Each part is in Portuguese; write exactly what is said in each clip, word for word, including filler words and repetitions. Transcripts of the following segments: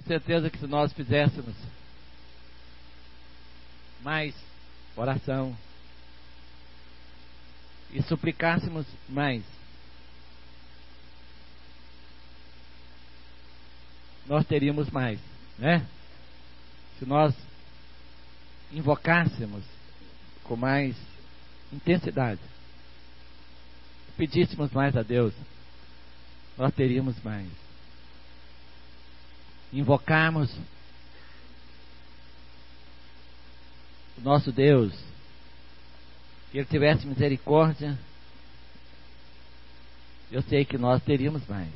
certeza que se nós fizéssemos mais oração e suplicássemos mais, nós teríamos mais, né? Se nós invocássemos com mais intensidade, pedíssemos mais a Deus, nós teríamos mais. Invocarmos o nosso Deus, que Ele tivesse misericórdia, eu sei que nós teríamos mais.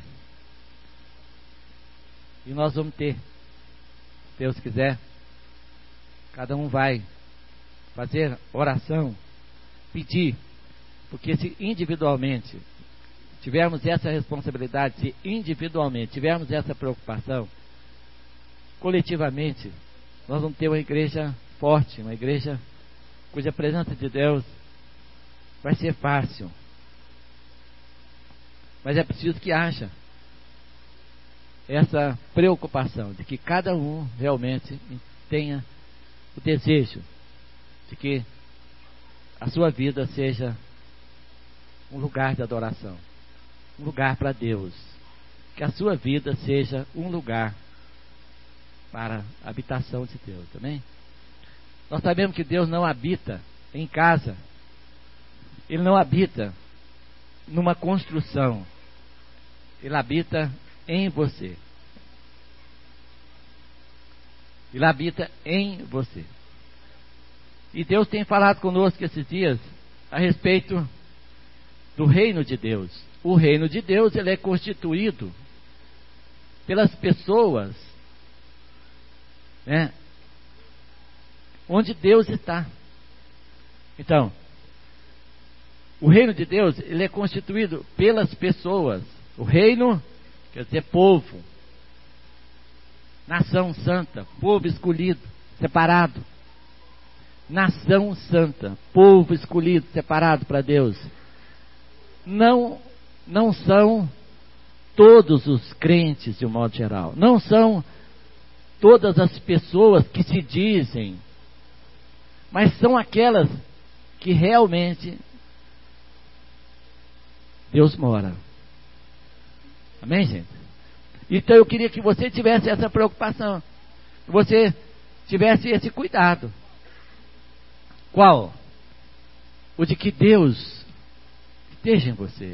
E nós vamos ter, se Deus quiser. Cada um vai fazer oração, pedir, porque se individualmente tivermos essa responsabilidade, se individualmente tivermos essa preocupação, coletivamente nós vamos ter uma igreja forte, uma igreja cuja presença de Deus vai ser fácil. Mas é preciso que haja essa preocupação de que cada um realmente tenha o desejo de que a sua vida seja um lugar de adoração, um lugar para Deus, que a sua vida seja um lugar para a habitação de Deus, amém? Nós sabemos que Deus não habita em casa, Ele não habita numa construção, Ele habita em você. Ele habita em você. E Deus tem falado conosco esses dias a respeito do reino de Deus. O reino de Deus, ele é constituído pelas pessoas, né, onde Deus está. Então, o reino de Deus, ele é constituído pelas pessoas. O reino quer dizer povo, nação santa, povo escolhido, separado. Nação santa, povo escolhido, separado para Deus. Não, não são todos os crentes de um modo geral. Não são todas as pessoas que se dizem, mas são aquelas que realmente Deus mora. Amém, gente? Então eu queria que você tivesse essa preocupação, que você tivesse esse cuidado. Qual? O de que Deus esteja em você.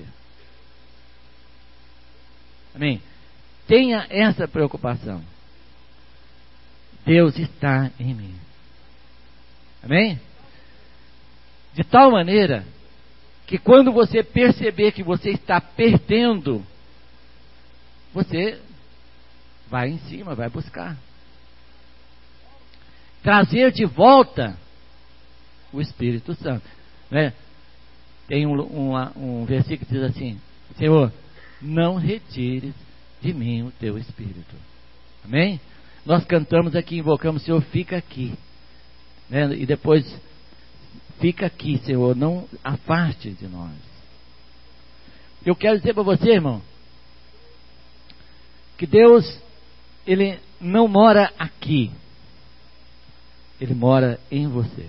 Amém? Tenha essa preocupação. Deus está em mim. Amém? De tal maneira que quando você perceber que você está perdendo, você vai em cima, vai buscar. Trazer de volta o Espírito Santo, né? Tem um, uma, um versículo que diz assim: Senhor, não retires de mim o teu Espírito. Amém? Nós cantamos aqui, invocamos, Senhor, fica aqui, né? E depois, fica aqui, Senhor, não afaste de nós. Eu quero dizer para você, irmão, que Deus, Ele não mora aqui, Ele mora em você.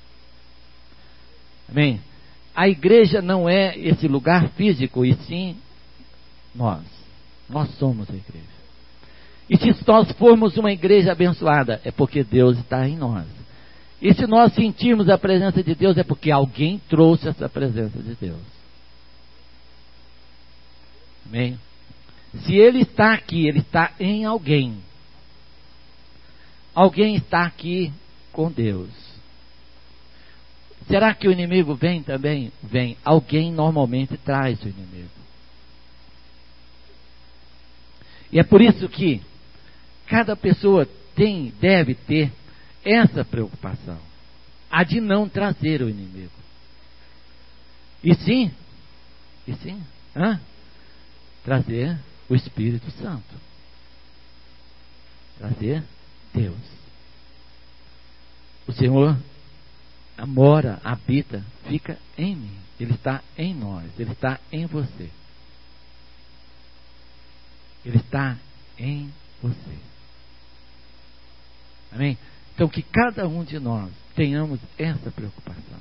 Amém? A igreja não é esse lugar físico, e sim nós. Nós somos a igreja. E se nós formos uma igreja abençoada, é porque Deus está em nós. E se nós sentirmos a presença de Deus, é porque alguém trouxe essa presença de Deus. Amém? Se Ele está aqui, Ele está em alguém. Alguém está aqui com Deus. Será que o inimigo vem também? Vem. Alguém normalmente traz o inimigo. E é por isso que cada pessoa tem, deve ter essa preocupação, a de não trazer o inimigo. E sim, e sim, hã? trazer o Espírito Santo. Trazer Deus. O Senhor mora, habita, fica em mim. Ele está em nós, Ele está em você. Ele está em você. Amém? Então que cada um de nós tenhamos essa preocupação.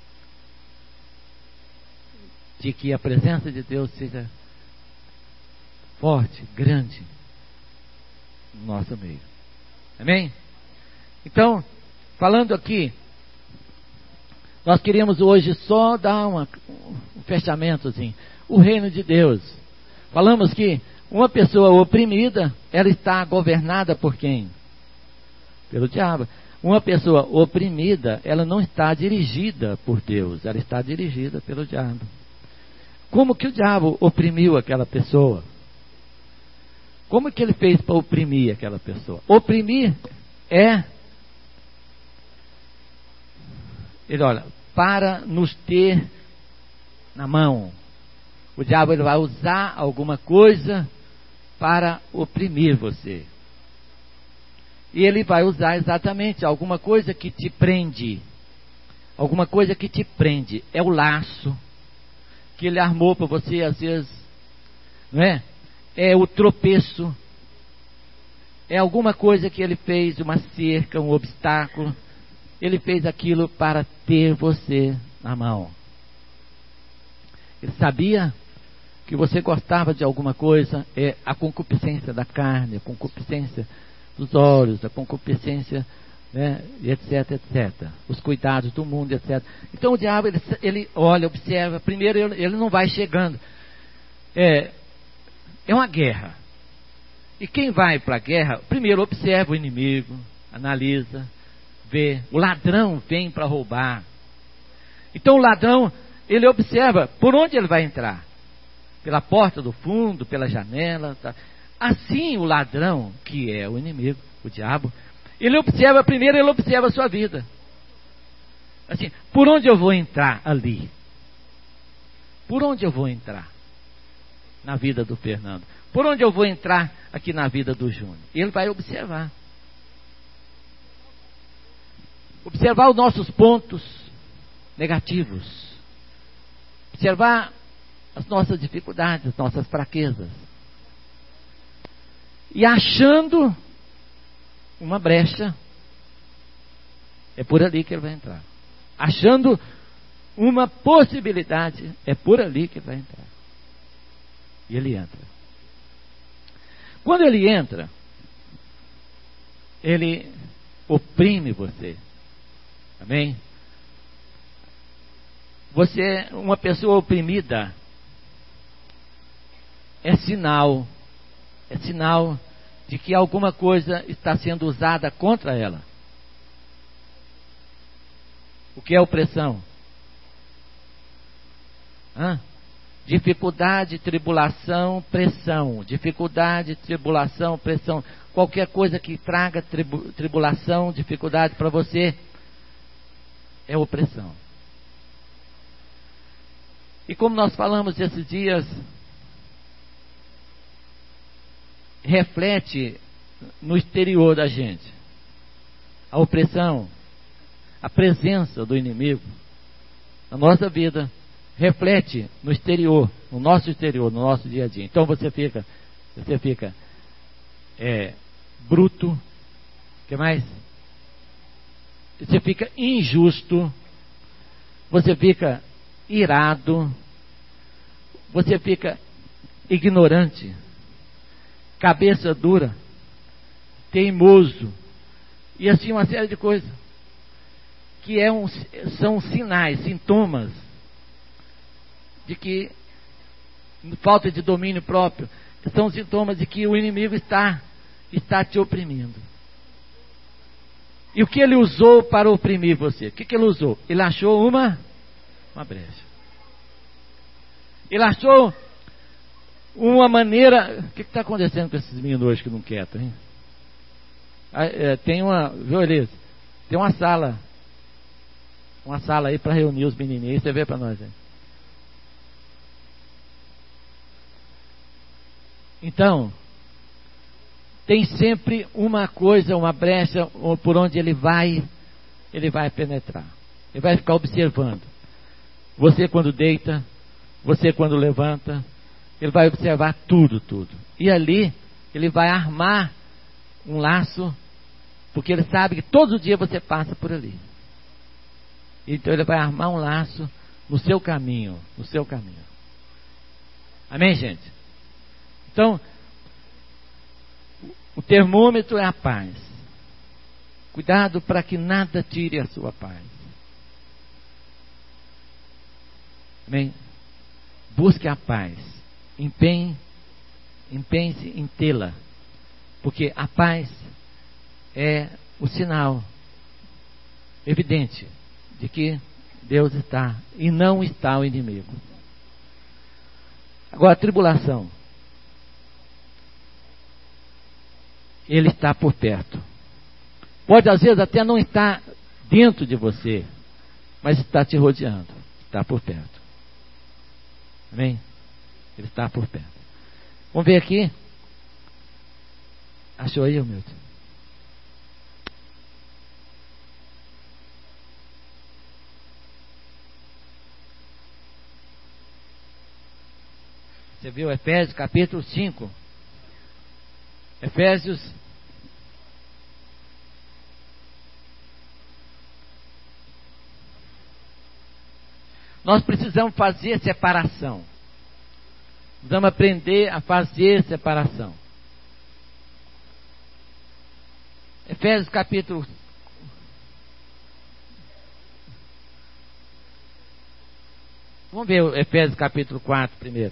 De que a presença de Deus seja forte, grande no nosso meio. Amém? Então, falando aqui, nós queríamos hoje só dar uma, um fechamentozinho. O reino de Deus. Falamos que uma pessoa oprimida, ela está governada por quem? Pelo diabo. Uma pessoa oprimida, ela não está dirigida por Deus, ela está dirigida pelo diabo. Como que o diabo oprimiu aquela pessoa? Como que ele fez para oprimir aquela pessoa? Oprimir é, ele olha, para nos ter na mão. O diabo ele vai usar alguma coisa para oprimir você. E ele vai usar exatamente alguma coisa que te prende. Alguma coisa que te prende. É o laço que ele armou para você, às vezes, não é? É o tropeço. É alguma coisa que ele fez, uma cerca, um obstáculo. Ele fez aquilo para ter você na mão. Ele sabia que você gostava de alguma coisa, é a concupiscência da carne, a concupiscência dos olhos, a concupiscência, né, etc, etcétera. Os cuidados do mundo, etcétera. Então o diabo, ele, ele olha, observa, primeiro ele, ele não vai chegando. É, é uma guerra. E quem vai para a guerra, primeiro observa o inimigo, analisa, vê. O ladrão vem para roubar. Então o ladrão, ele observa por onde ele vai entrar. Pela porta do fundo, pela janela. Tá. Assim o ladrão, que é o inimigo, o diabo, ele observa, primeiro ele observa a sua vida. Assim, por onde eu vou entrar ali? Por onde eu vou entrar? Na vida do Fernando. Por onde eu vou entrar aqui na vida do Júnior? Ele vai observar. Observar os nossos pontos negativos. Observar as nossas dificuldades, as nossas fraquezas. E achando uma brecha, é por ali que ele vai entrar. Achando uma possibilidade, é por ali que ele vai entrar. E ele entra. Quando ele entra, ele oprime você. Amém? Você, uma pessoa oprimida, é sinal, é sinal de que alguma coisa está sendo usada contra ela. O que é opressão? Hã? Dificuldade, tribulação, pressão. Dificuldade, tribulação, pressão. Qualquer coisa que traga tribu, tribulação, dificuldade para você, é opressão. E como nós falamos esses dias, reflete no exterior da gente. A opressão, a presença do inimigo na nossa vida, reflete no exterior, no nosso exterior, no nosso dia a dia. Então você fica, você fica é, bruto, o que mais? Você fica injusto, você fica irado, você fica ignorante, cabeça dura, teimoso, e assim uma série de coisas, que é um, são sinais, sintomas, de que falta de domínio próprio, são sintomas de que o inimigo está, está te oprimindo. E o que ele usou para oprimir você? O que, que ele usou? Ele achou uma, uma brecha. Ele achou uma maneira... O que está acontecendo com esses meninos hoje que não quietam, hein? Ah, é, tem uma... Viu, Elise? Tem uma sala. Uma sala aí para reunir os menininhos. Você vê para nós aí. Então, tem sempre uma coisa, uma brecha por onde ele vai, ele vai penetrar. Ele vai ficar observando. Você quando deita, você quando levanta, ele vai observar tudo, tudo. E ali, ele vai armar um laço Porque Ele sabe que todo dia você passa por ali. Então Ele vai armar um laço no seu caminho, no seu caminho. Amém, gente? Então, o termômetro é a paz. Cuidado para que nada tire a sua paz. Amém? Busque a paz. Empenhe, empenhe-se em tê-la. Porque a paz é o sinal evidente de que Deus está e não está o inimigo. Agora, a tribulação. Ele está por perto. Pode às vezes até não estar dentro de você, mas está te rodeando. Está por perto. Amém? Ele está por perto. Vamos ver aqui. Achou aí, Milton? Você viu Efésios capítulo cinco? Efésios Nós precisamos fazer separação. Precisamos aprender a fazer separação. Efésios capítulo Vamos ver Efésios capítulo quatro primeiro.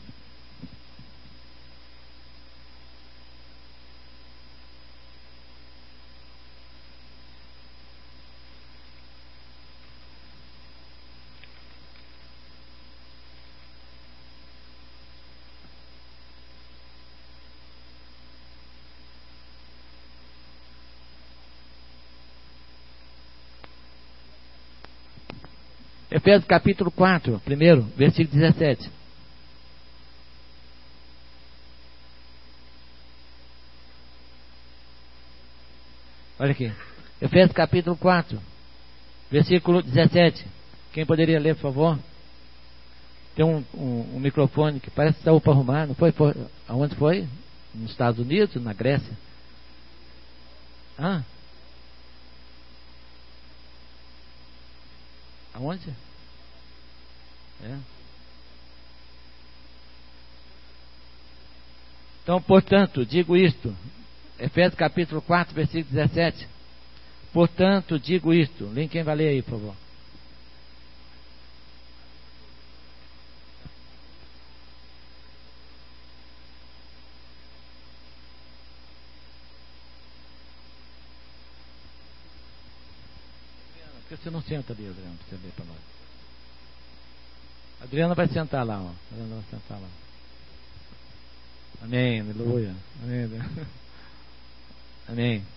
Efésios capítulo quatro, primeiro, versículo dezessete. Olha aqui. Efésios capítulo quatro, versículo dezessete. Quem poderia ler, por favor? Tem um, um, um microfone que parece que saiu para arrumar. Não foi? foi? Aonde foi? Nos Estados Unidos? Na Grécia? Hã? Aonde? É. Então, portanto, digo isto. Efésios capítulo quatro, versículo dezessete. Portanto, digo isto. Lê, quem vai ler aí, por favor? Por que você não senta ali, Adriano, para você ler para nós? A Adriana vai sentar lá, ó. A Adriana vai sentar lá. Amém, aleluia. Amém. Amém.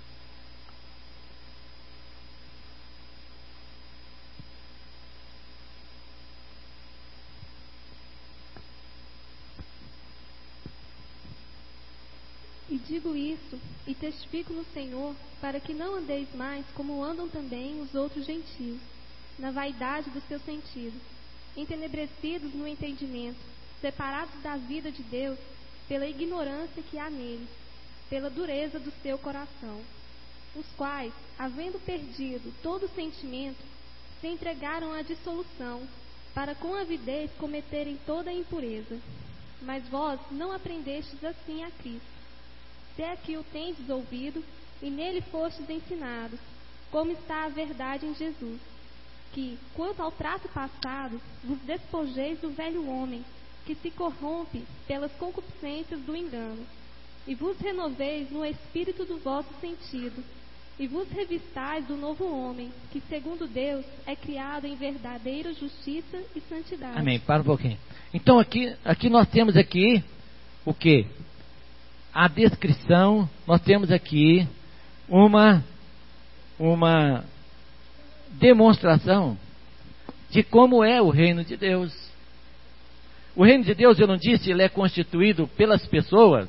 E digo isso, e testifico no Senhor, para que não andeis mais como andam também os outros gentios, na vaidade dos seus sentidos, entenebrecidos no entendimento, separados da vida de Deus, pela ignorância que há neles, pela dureza do seu coração, os quais, havendo perdido todo sentimento, se entregaram à dissolução, para com avidez cometerem toda a impureza. Mas vós não aprendestes assim a Cristo. Se é que o tendes ouvido, e nele fostes ensinados, como está a verdade em Jesus, que, quanto ao trato passado, vos despojeis do velho homem, que se corrompe pelas concupiscências do engano, e vos renoveis no espírito do vosso sentido, e vos revistais do novo homem, que segundo Deus é criado em verdadeira justiça e santidade. Amém, para um pouquinho. Então aqui, aqui nós temos aqui o que? A descrição, nós temos aqui uma, uma demonstração de como é o reino de Deus. O reino de Deus, eu não disse, ele é constituído pelas pessoas.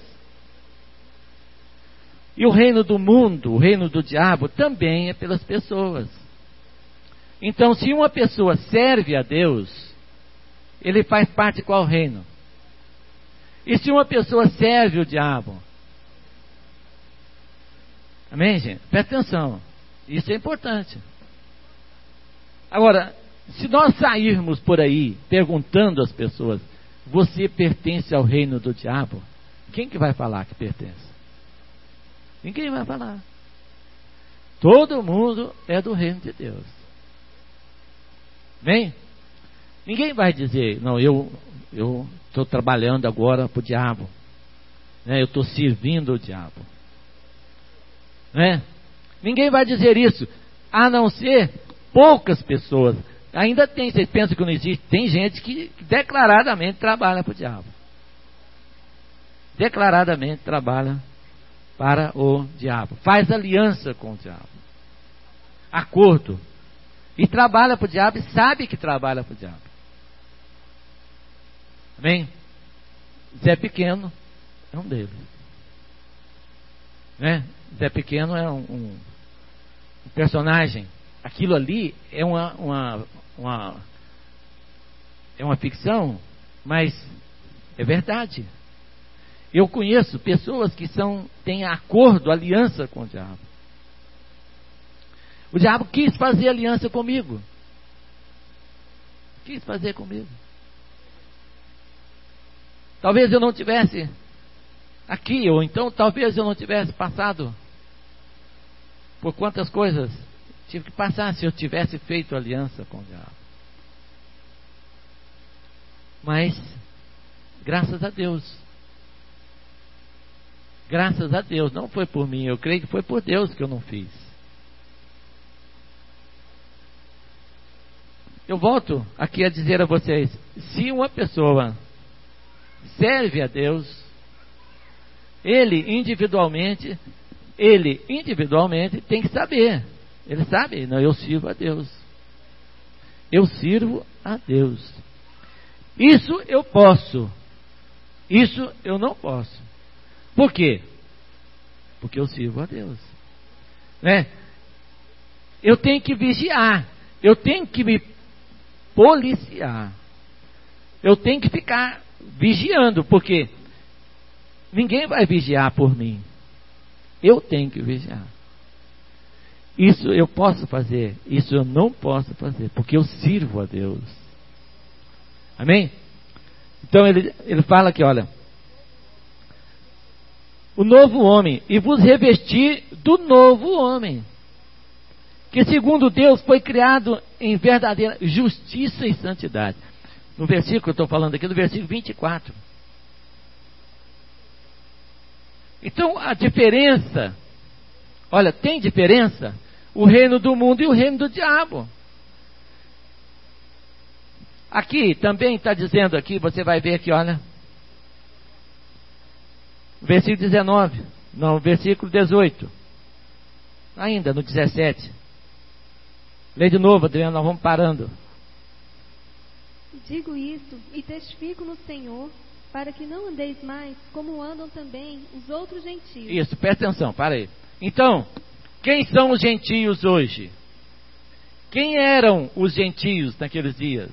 E o reino do mundo, o reino do diabo, também é pelas pessoas. Então, se uma pessoa serve a Deus, ele faz parte de qual reino? E se uma pessoa serve o diabo? Amém, gente? Presta atenção. Isso é importante. Agora, se nós sairmos por aí perguntando às pessoas, você pertence ao reino do diabo? Quem que vai falar que pertence? Ninguém vai falar. Todo mundo é do reino de Deus. Bem? Ninguém vai dizer, não, eu eu estou trabalhando agora para o diabo. Né? Eu estou servindo o diabo. Né? Ninguém vai dizer isso, a não ser poucas pessoas. Ainda tem, vocês pensam que não existe? Tem gente que declaradamente trabalha para o diabo. Declaradamente trabalha para o diabo. Faz aliança com o diabo. Acordo. E trabalha para o diabo e sabe que trabalha para o diabo. Amém? Zé Pequeno é um deles. Né? Zé Pequeno é um, um, um personagem. Aquilo ali é uma, uma, uma, é uma ficção, mas é verdade. Eu conheço pessoas que são, têm acordo, aliança com o diabo. O diabo quis fazer aliança comigo. Quis fazer comigo. Talvez eu não tivesse aqui, ou então talvez eu não tivesse passado por quantas coisas tive que passar se eu tivesse feito aliança com o diabo. Mas, graças a Deus, graças a Deus, não foi por mim, eu creio que foi por Deus que eu não fiz. Eu volto aqui a dizer a vocês, se uma pessoa serve a Deus, ele individualmente, ele individualmente tem que saber. Ele sabe, não, eu sirvo a Deus. Eu sirvo a Deus. Isso eu posso. Isso eu não posso. Por quê? Porque eu sirvo a Deus. Né? Eu tenho que vigiar. Eu tenho que me policiar. Eu tenho que ficar vigiando, porque ninguém vai vigiar por mim. Eu tenho que vigiar. Isso eu posso fazer, isso eu não posso fazer, porque eu sirvo a Deus. Amém? Então ele, ele fala aqui, olha, o novo homem, e vos revestir do novo homem, que segundo Deus foi criado em verdadeira justiça e santidade. No versículo que eu estou falando aqui, no versículo vinte e quatro. Então a diferença, olha, tem diferença o reino do mundo e o reino do diabo. Aqui também está dizendo aqui, você vai ver aqui, olha, versículo dezenove, não, versículo dezoito, ainda no dezessete. Lê de novo, Adriano, nós vamos parando. Digo isso e testifico no Senhor, para que não andeis mais como andam também os outros gentios. Isso, presta atenção, para aí. Então, quem são os gentios hoje? Quem eram os gentios naqueles dias?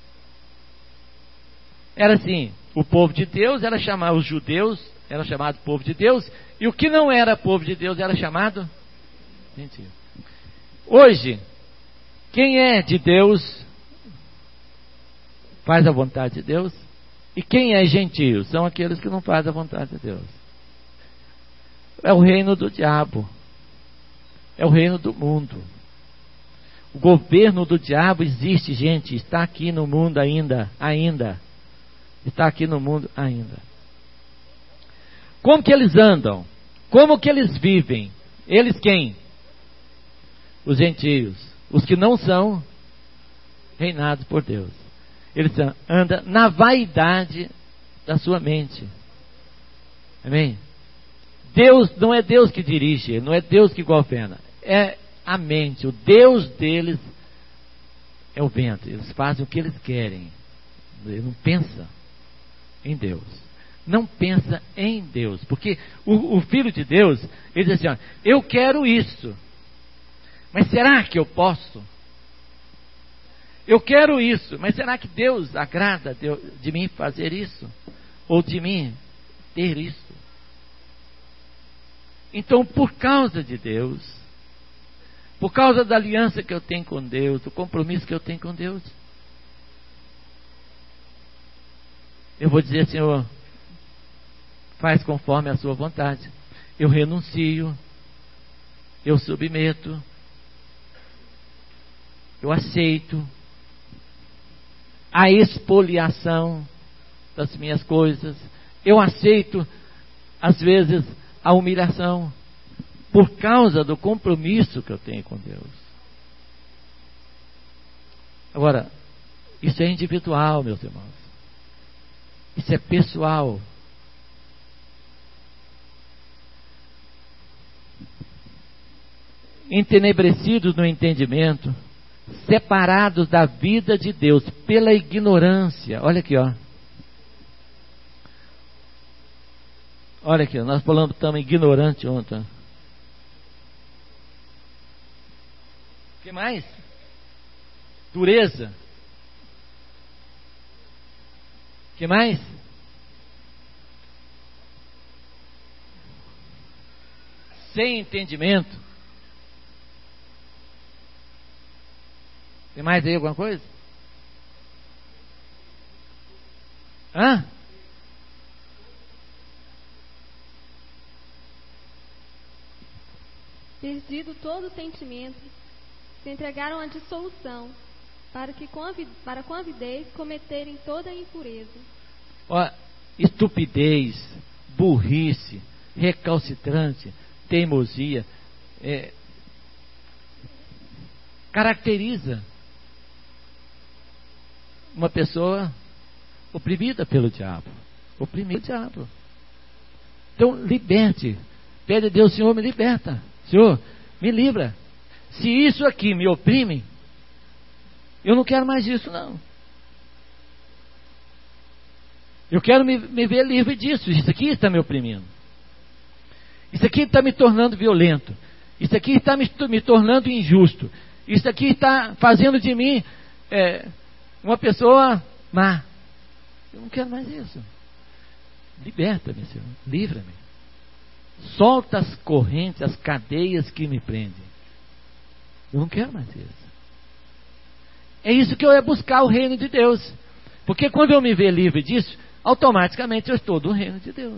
Era assim, o povo de Deus era chamado, os judeus era chamado povo de Deus, e o que não era povo de Deus era chamado gentio. Hoje, quem é de Deus faz a vontade de Deus, e quem é gentio são aqueles que não fazem a vontade de Deus. É o reino do diabo, é o reino do mundo. O governo do diabo existe, gente, está aqui no mundo ainda, ainda, está aqui no mundo ainda. Como que eles andam? Como que eles vivem? Eles quem? Os gentios, os que não são reinados por Deus. Eles andam na vaidade da sua mente. Amém? Deus não é Deus que dirige, não é Deus que governa, é a mente. O Deus deles é o vento. Eles fazem o que eles querem. Ele não pensa em Deus. Não pensa em Deus. Porque o, o Filho de Deus, ele diz assim, ó, eu quero isso, mas será que eu posso? Eu quero isso, mas será que Deus agrada de, de mim fazer isso? Ou de mim ter isso? Então, por causa de Deus, por causa da aliança que eu tenho com Deus, do compromisso que eu tenho com Deus, eu vou dizer: Senhor, faz conforme a sua vontade. Eu renuncio, eu submeto, eu aceito a expoliação das minhas coisas, eu aceito, às vezes, a humilhação, por causa do compromisso que eu tenho com Deus. Agora, isso é individual, meus irmãos. Isso é pessoal. Entenebrecidos no entendimento, separados da vida de Deus pela ignorância. Olha aqui, ó. Olha aqui, ó. Nós falamos também ignorante ontem. O que mais? Dureza. O que mais? Sem entendimento. Tem mais aí alguma coisa? Hã? Perdido todo o sentimento, se entregaram à dissolução, para que com, avi- para com avidez cometerem toda a impureza. Ó, estupidez, burrice, recalcitrante, teimosia, é, caracteriza uma pessoa oprimida pelo diabo. Oprimida pelo diabo. Então, liberte. Pede a Deus: Senhor, me liberta. Senhor, me livra. Se isso aqui me oprime, eu não quero mais isso, não. Eu quero me, me ver livre disso. Isso aqui está me oprimindo. Isso aqui está me tornando violento. Isso aqui está me, me tornando injusto. Isso aqui está fazendo de mim é, uma pessoa má. Eu não quero mais isso. Liberta-me, Senhor. Livra-me. Solta as correntes, as cadeias que me prendem. Eu não quero mais isso. É isso que eu ia buscar, o reino de Deus. Porque quando eu me ver livre disso, automaticamente eu estou do reino de Deus.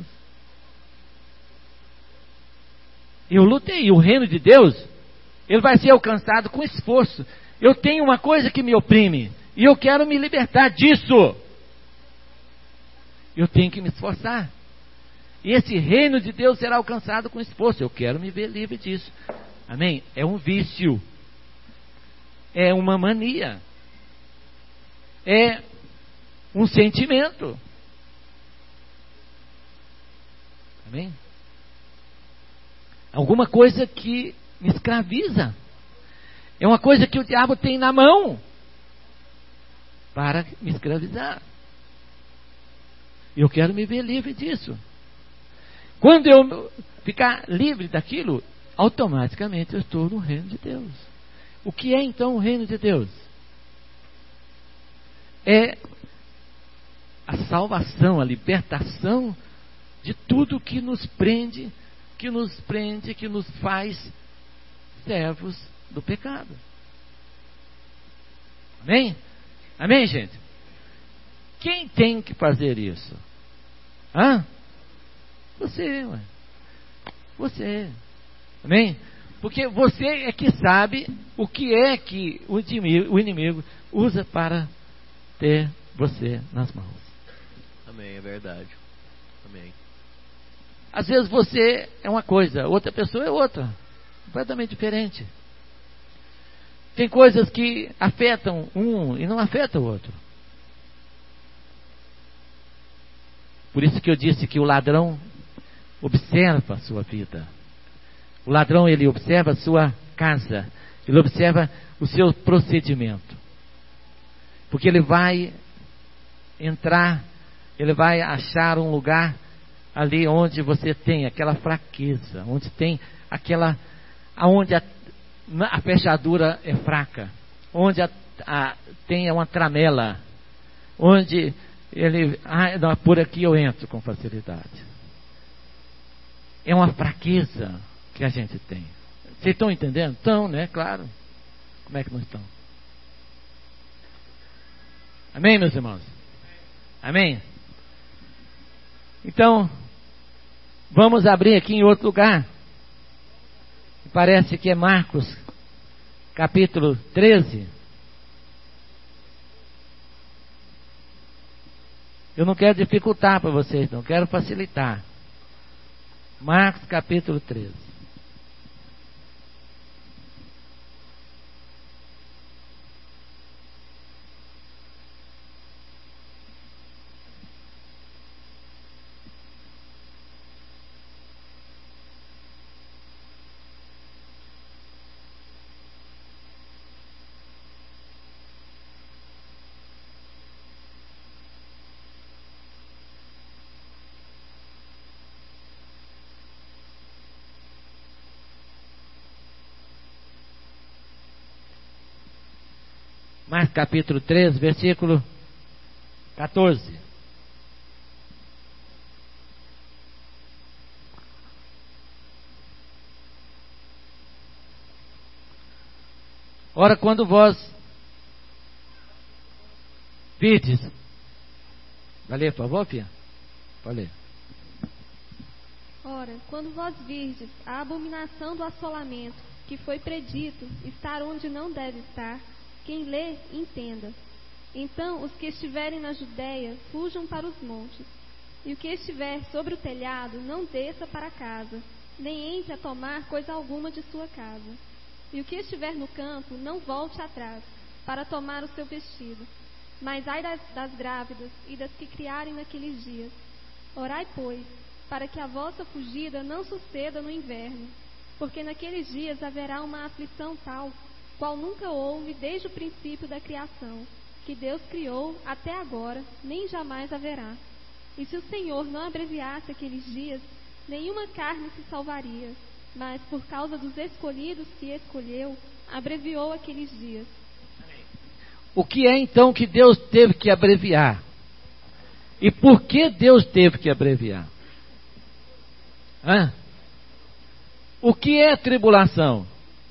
Eu lutei. O reino de Deus, ele vai ser alcançado com esforço. Eu tenho uma coisa que me oprime e eu quero me libertar disso. Eu tenho que me esforçar. E esse reino de Deus será alcançado com esforço. Eu quero me ver livre disso. Amém? É um vício. É uma mania. É um sentimento. Amém? Alguma coisa que me escraviza. É uma coisa que o diabo tem na mão para me escravizar. E eu quero me ver livre disso. Quando eu ficar livre daquilo, automaticamente eu estou no reino de Deus. O que é então o reino de Deus? É a salvação, a libertação de tudo que nos prende, que nos prende, que nos faz servos do pecado. Amém? Amém, gente? Quem tem que fazer isso? Hã? Você, ué. Você. Amém? Porque você é que sabe o que é que o inimigo, o inimigo usa para ter você nas mãos. Amém, é verdade. Amém. Às vezes você é uma coisa, outra pessoa é outra. Completamente diferente. Tem coisas que afetam um e não afetam o outro. Por isso que eu disse que o ladrão observa a sua vida. O ladrão, ele observa a sua casa. Ele observa o seu procedimento. Porque ele vai entrar, ele vai achar um lugar ali onde você tem aquela fraqueza, onde tem aquela, onde a, a fechadura é fraca, onde a, a, tem uma tramela, onde ele, ah, não, por aqui eu entro com facilidade. é uma fraqueza que a gente tem. Vocês estão entendendo? Estão, né? Claro. Como é que não estão? Amém, meus irmãos? Amém? Então, vamos abrir aqui em outro lugar. Parece que é Marcos, capítulo treze. Eu não quero dificultar para vocês, não. Quero facilitar. Marcos, capítulo treze. Marcos capítulo treze, versículo quatorze. Ora, quando vós vides, vai ler, por favor, filha? Pode ler. Ora, quando vós virdes a abominação do assolamento, que foi predito estar onde não deve estar, quem lê, entenda. Então, os que estiverem na Judéia, fujam para os montes. E o que estiver sobre o telhado, não desça para casa, nem entre a tomar coisa alguma de sua casa. E o que estiver no campo, não volte atrás, para tomar o seu vestido. Mas ai das, das grávidas e das que criarem naqueles dias. Orai, pois, para que a vossa fugida não suceda no inverno, porque naqueles dias haverá uma aflição tal, qual nunca houve desde o princípio da criação, que Deus criou até agora, nem jamais haverá. E se o Senhor não abreviasse aqueles dias, nenhuma carne se salvaria, mas por causa dos escolhidos que escolheu, abreviou aqueles dias. O que é então que Deus teve que abreviar? E por que Deus teve que abreviar? Hã? O que é tribulação?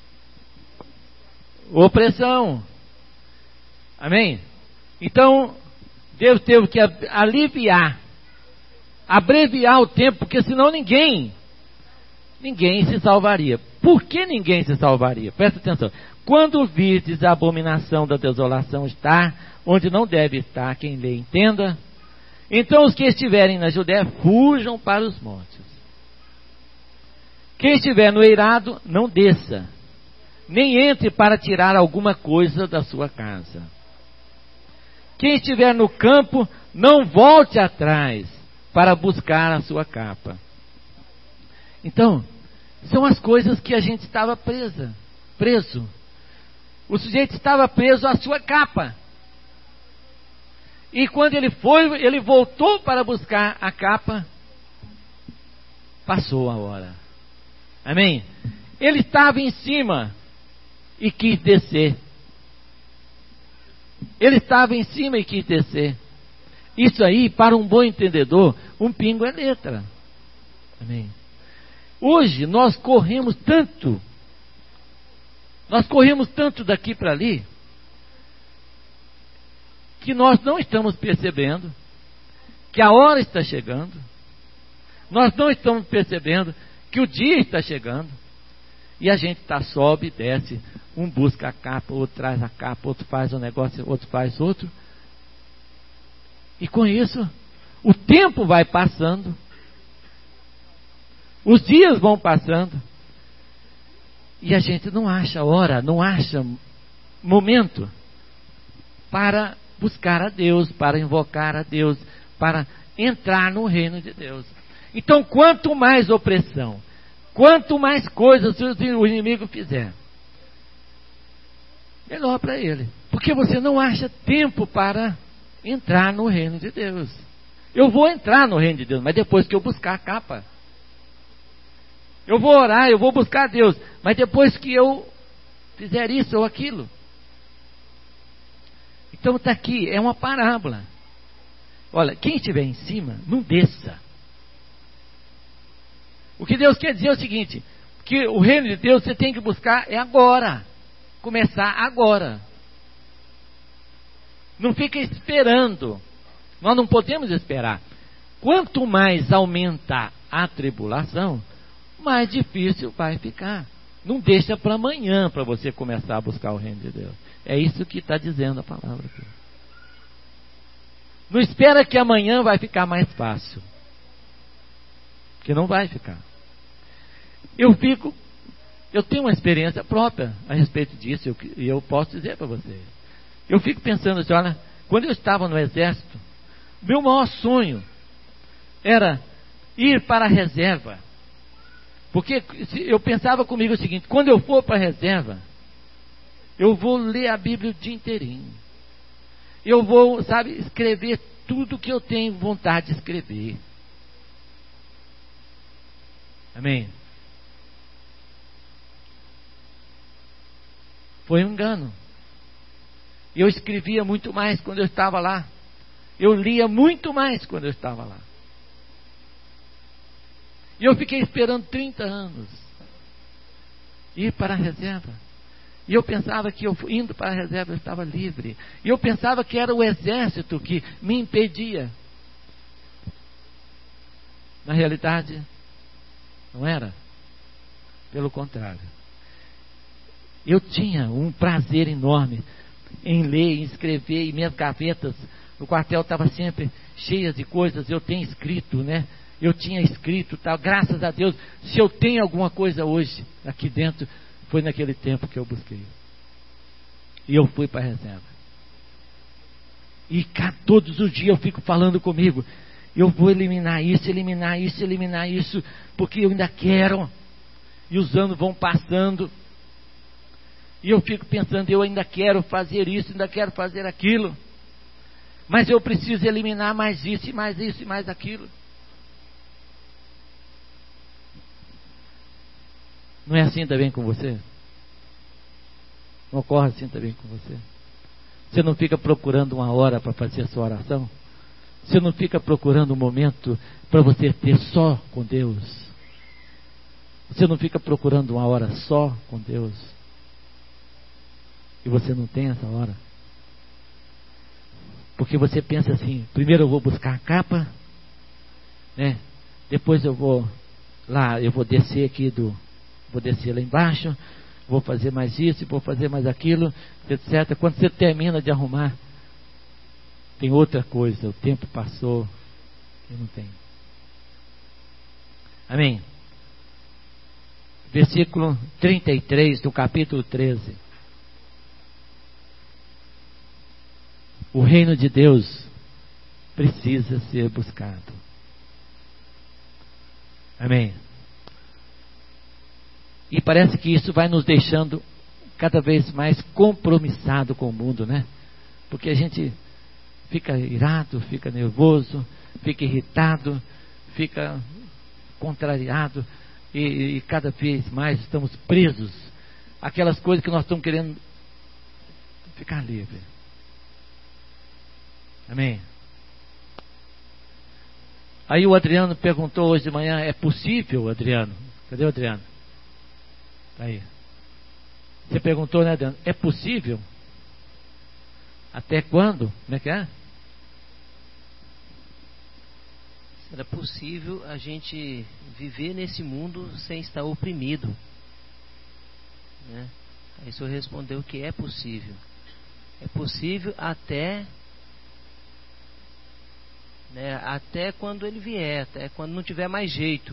Opressão. Amém? Então, Deus teve que aliviar, abreviar o tempo, porque senão ninguém, ninguém se salvaria. Por que ninguém se salvaria? Presta atenção. Quando virdes a abominação da desolação estar onde não deve estar, quem lê entenda. Então os que estiverem na Judéia, fujam para os montes. Quem estiver no eirado, não desça, nem entre para tirar alguma coisa da sua casa. Quem estiver no campo, não volte atrás para buscar a sua capa. Então, são as coisas que a gente estava presa, preso. O sujeito estava preso à sua capa. E quando ele foi, ele voltou para buscar a capa, passou a hora. Amém? Ele estava em cima e quis descer. Ele estava em cima e quis descer. Isso aí, para um bom entendedor, um pingo é letra. Amém? Hoje nós corremos tanto, nós corremos tanto daqui para ali, que nós não estamos percebendo que a hora está chegando, nós não estamos percebendo que o dia está chegando, e a gente tá, sobe, desce, um busca a capa, outro traz a capa, outro faz um negócio, outro faz outro. E com isso, o tempo vai passando, os dias vão passando, e a gente não acha hora, não acha momento para buscar a Deus, para invocar a Deus, para entrar no reino de Deus. Então, quanto mais opressão, quanto mais coisas o inimigo fizer, melhor para ele. Porque você não acha tempo para entrar no reino de Deus. Eu vou entrar no reino de Deus, mas depois que eu buscar a capa. Eu vou orar, eu vou buscar a Deus, mas depois que eu fizer isso ou aquilo. Então está aqui, é uma parábola. Olha, quem estiver em cima, não desça. O que Deus quer dizer é o seguinte, que o reino de Deus você tem que buscar é agora. Começar agora. Não fica esperando. Nós não podemos esperar. Quanto mais aumenta a tribulação, mais difícil vai ficar. Não deixa para amanhã para você começar a buscar o reino de Deus. É isso que está dizendo a palavra aqui. Não espera que amanhã vai ficar mais fácil. Porque não vai ficar. Eu fico, eu tenho uma experiência própria a respeito disso, eu, e eu posso dizer para vocês. Eu fico pensando assim, olha, quando eu estava no exército, meu maior sonho era ir para a reserva. Porque eu pensava comigo o seguinte, quando eu for para a reserva, eu vou ler a Bíblia o dia inteirinho. Eu vou, sabe, escrever tudo que eu tenho vontade de escrever. Amém? Foi um engano. Eu escrevia muito mais quando eu estava lá. Eu lia muito mais quando eu estava lá. E eu fiquei esperando trinta anos ir para a reserva. E eu pensava que eu indo para a reserva eu estava livre. E eu pensava que era o exército que me impedia. Na realidade, não era. Pelo contrário. Eu tinha um prazer enorme em ler, em escrever, e minhas gavetas no quartel estavam sempre cheias de coisas. Eu tenho escrito, né? Eu tinha escrito, tal. Graças a Deus, se eu tenho alguma coisa hoje aqui dentro, foi naquele tempo que eu busquei. E eu fui para a reserva. E cá, todos os dias eu fico falando comigo, eu vou eliminar isso, eliminar isso, eliminar isso, porque eu ainda quero. E os anos vão passando. E eu fico pensando, eu ainda quero fazer isso, ainda quero fazer aquilo. Mas eu preciso eliminar mais isso, e mais isso, e mais aquilo. Não é assim também com você? Não ocorre assim também com você? Você não fica procurando uma hora para fazer a sua oração? Você não fica procurando um momento para você ter só com Deus? Você não fica procurando uma hora só com Deus? E você não tem essa hora? Porque você pensa assim, primeiro eu vou buscar a capa, né? Depois eu vou lá, eu vou descer aqui do... Vou descer lá embaixo, vou fazer mais isso, vou fazer mais aquilo, etcétera. Quando você termina de arrumar, tem outra coisa, o tempo passou e não tem. Amém? Versículo trinta e três do capítulo treze. O reino de Deus precisa ser buscado. Amém? E parece que isso vai nos deixando cada vez mais compromissado com o mundo, né? Porque a gente fica irado, fica nervoso, fica irritado, fica contrariado e, e cada vez mais estamos presos àquelas coisas que nós estamos querendo ficar livre. Amém? Aí o Adriano perguntou hoje de manhã, é possível, Adriano? Cadê o Adriano? Aí. Você perguntou, né, Adriano? É possível? Até quando? Como é que é? Será possível a gente viver nesse mundo sem estar oprimido? Né? Aí o senhor respondeu que é possível. É possível até, né, até quando ele vier, até quando não tiver mais jeito.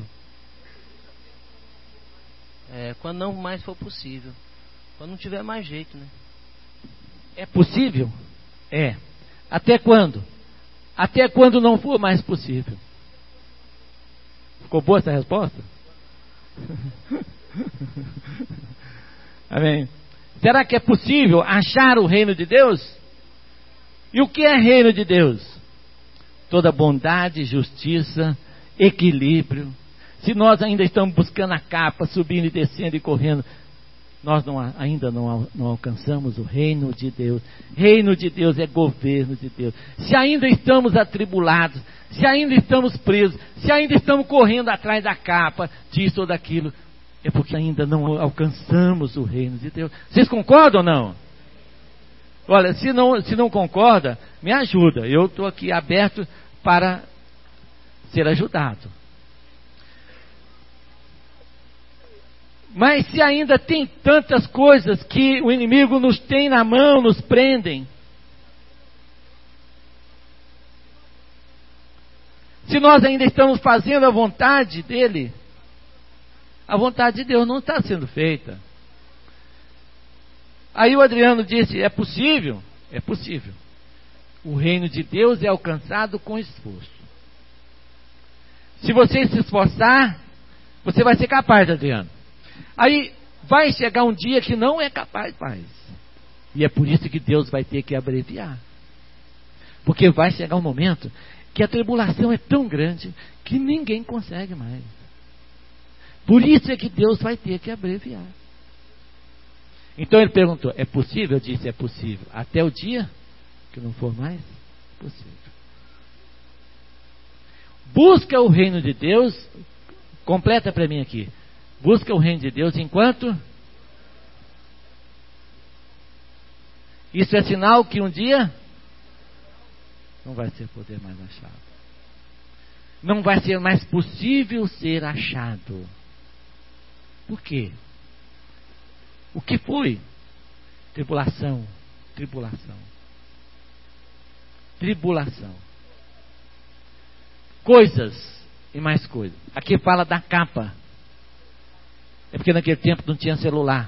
É, quando não mais for possível. Quando não tiver mais jeito, né? É possível? É. Até quando? Até quando não for mais possível. Ficou boa essa resposta? Amém. Será que é possível achar o reino de Deus? E o que é reino de Deus? Toda bondade, justiça, equilíbrio. Se nós ainda estamos buscando a capa, subindo e descendo e correndo, nós não, ainda não, não alcançamos o reino de Deus. Reino de Deus é governo de Deus. Se ainda estamos atribulados, se ainda estamos presos, se ainda estamos correndo atrás da capa, disso ou daquilo, é porque ainda não alcançamos o reino de Deus. Vocês concordam ou não? Olha, se não, se não concorda, me ajuda. Eu estou aqui aberto para ser ajudado. Mas se ainda tem tantas coisas que o inimigo nos tem na mão, nos prendem. Se nós ainda estamos fazendo a vontade dele, a vontade de Deus não está sendo feita. Aí o Adriano disse, é possível? É possível. O reino de Deus é alcançado com esforço. Se você se esforçar, você vai ser capaz, Adriano. Aí vai chegar um dia que não é capaz mais. E é por isso que Deus vai ter que abreviar. Porque vai chegar um momento que a tribulação é tão grande que ninguém consegue mais. Por isso é que Deus vai ter que abreviar. Então ele perguntou, é possível? Eu disse, é possível. Até o dia que não for mais possível. Busca o reino de Deus. Completa para mim aqui. Busca o reino de Deus enquanto... Isso é sinal que um dia não vai ser poder mais achado. Não vai ser mais possível ser achado. Por quê? O que foi? Tribulação, tribulação, tribulação. Coisas e mais coisas. Aqui fala da capa. É porque naquele tempo não tinha celular.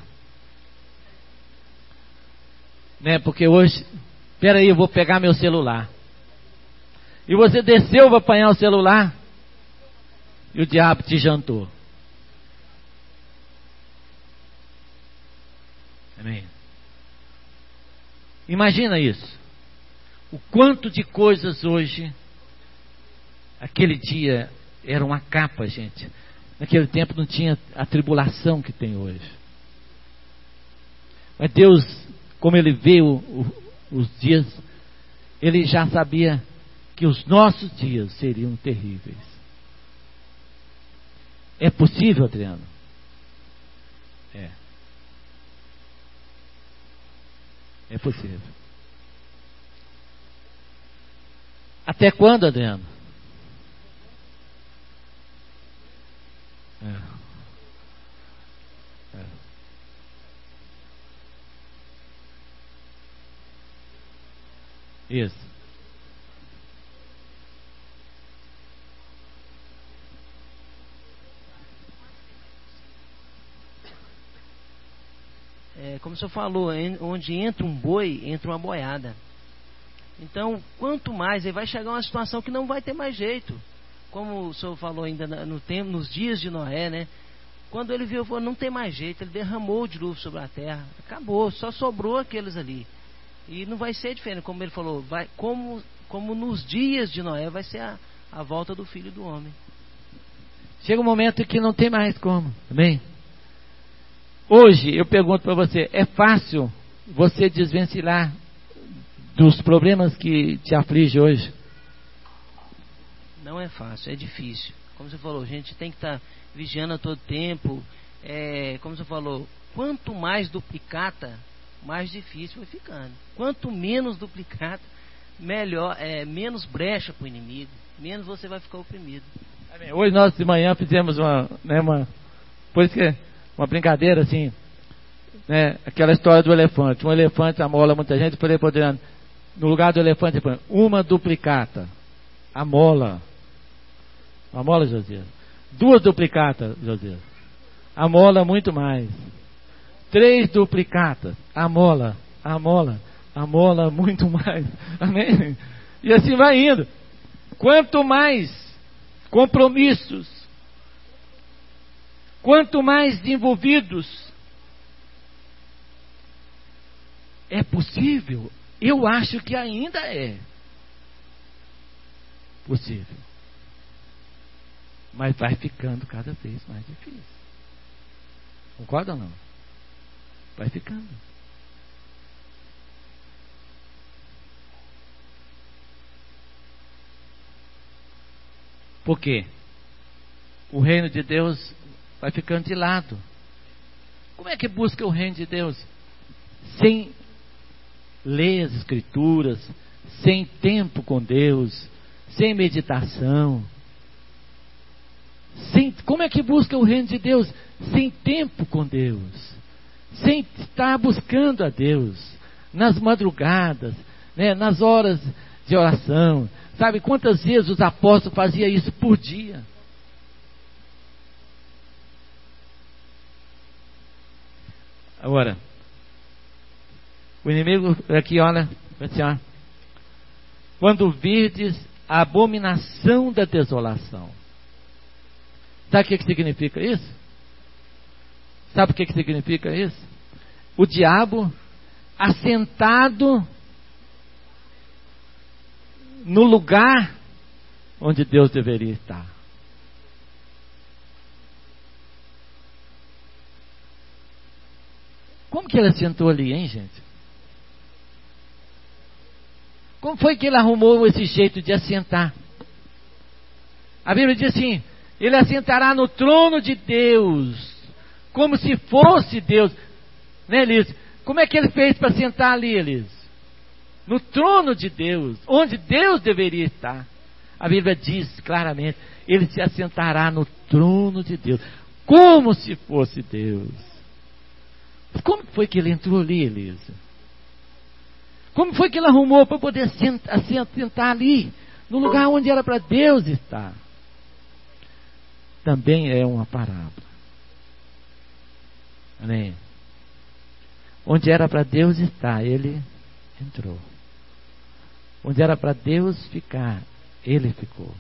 Né? Porque hoje, espera aí, eu vou pegar meu celular. E você desceu para apanhar o celular e o diabo te jantou. Amém. Imagina isso. O quanto de coisas hoje. Aquele dia era uma capa, gente. Naquele tempo não tinha a tribulação que tem hoje. Mas Deus, como Ele vê o, o, os dias, Ele já sabia que os nossos dias seriam terríveis. É possível, Adriano? É. É possível. Até quando, Adriano? É. É. Isso. É, como o senhor falou, onde entra um boi, entra uma boiada. Então, quanto mais, aí vai chegar uma situação que não vai ter mais jeito. Como o senhor falou ainda no tempo, nos dias de Noé, né? Quando ele viu, falou, não tem mais jeito, ele derramou o dilúvio sobre a terra. Acabou, só sobrou aqueles ali. E não vai ser diferente, como ele falou, vai, como, como nos dias de Noé vai ser a, a volta do Filho do Homem. Chega um momento que não tem mais como, amém? Hoje, eu pergunto para você, é fácil você desvencilhar dos problemas que te afligem hoje? Não é fácil, é difícil. Como você falou, a gente tem que estar tá vigiando a todo tempo. É, como você falou, quanto mais duplicata, mais difícil vai ficando. Quanto menos duplicata, melhor, é, menos brecha para o inimigo, menos você vai ficar oprimido. Hoje nós de manhã fizemos uma, né, uma, por isso que uma brincadeira assim, né, aquela história do elefante. Um elefante amola muita gente, por exemplo, no lugar do elefante, uma duplicata, amola. Amola, Josias. Duas duplicatas, Josias. Amola muito mais. Três duplicatas. Amola, amola, amola muito mais. Amém? E assim vai indo. Quanto mais compromissos, quanto mais envolvidos, é possível. Eu acho que ainda é possível. Mas vai ficando cada vez mais difícil. Concorda ou não? vai ficando. Por quê? O reino de Deus vai ficando de lado. Como é que busca o reino de Deus? Sem ler as Escrituras, sem tempo com Deus, sem meditação. Sem, como é que busca o reino de Deus? Sem tempo com Deus, sem estar buscando a Deus, nas madrugadas, né, nas horas de oração. Sabe quantas vezes os apóstolos faziam isso por dia? Agora, o inimigo aqui, olha, assim, ó, quando virdes a abominação da desolação. Sabe o que, que significa isso? Sabe o que, que significa isso? O diabo assentado no lugar onde Deus deveria estar. Como que ele assentou ali, hein, gente? Como foi que ele arrumou esse jeito de assentar? A Bíblia diz assim: ele assentará no trono de Deus, como se fosse Deus. Né, Elias? Como é que ele fez para sentar ali, Elias? No trono de Deus, onde Deus deveria estar. A Bíblia diz claramente: ele se assentará no trono de Deus, como se fosse Deus. Como foi que ele entrou ali, Elisa? Como foi que ele arrumou para poder sentar, sentar ali, no lugar onde era para Deus estar? Também é uma parábola. Amém? Onde era para Deus estar, ele entrou. Onde era para Deus ficar, ele ficou.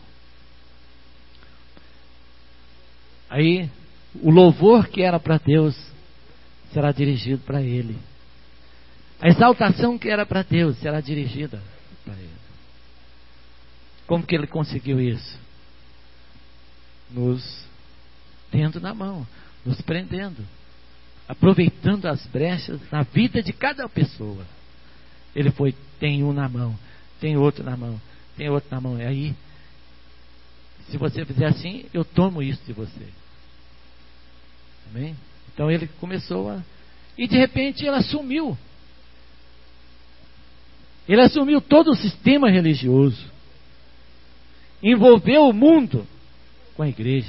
Aí, o louvor que era para Deus será dirigido para ele. A exaltação que era para Deus será dirigida para ele. Como que ele conseguiu isso? Nos tendo na mão, nos prendendo, aproveitando as brechas na vida de cada pessoa. Ele foi, tem um na mão, tem outro na mão, tem outro na mão. E aí, se você fizer assim, eu tomo isso de você. Amém? Então ele começou a... E de repente ele assumiu. Ele assumiu todo o sistema religioso. Envolveu o mundo com a igreja.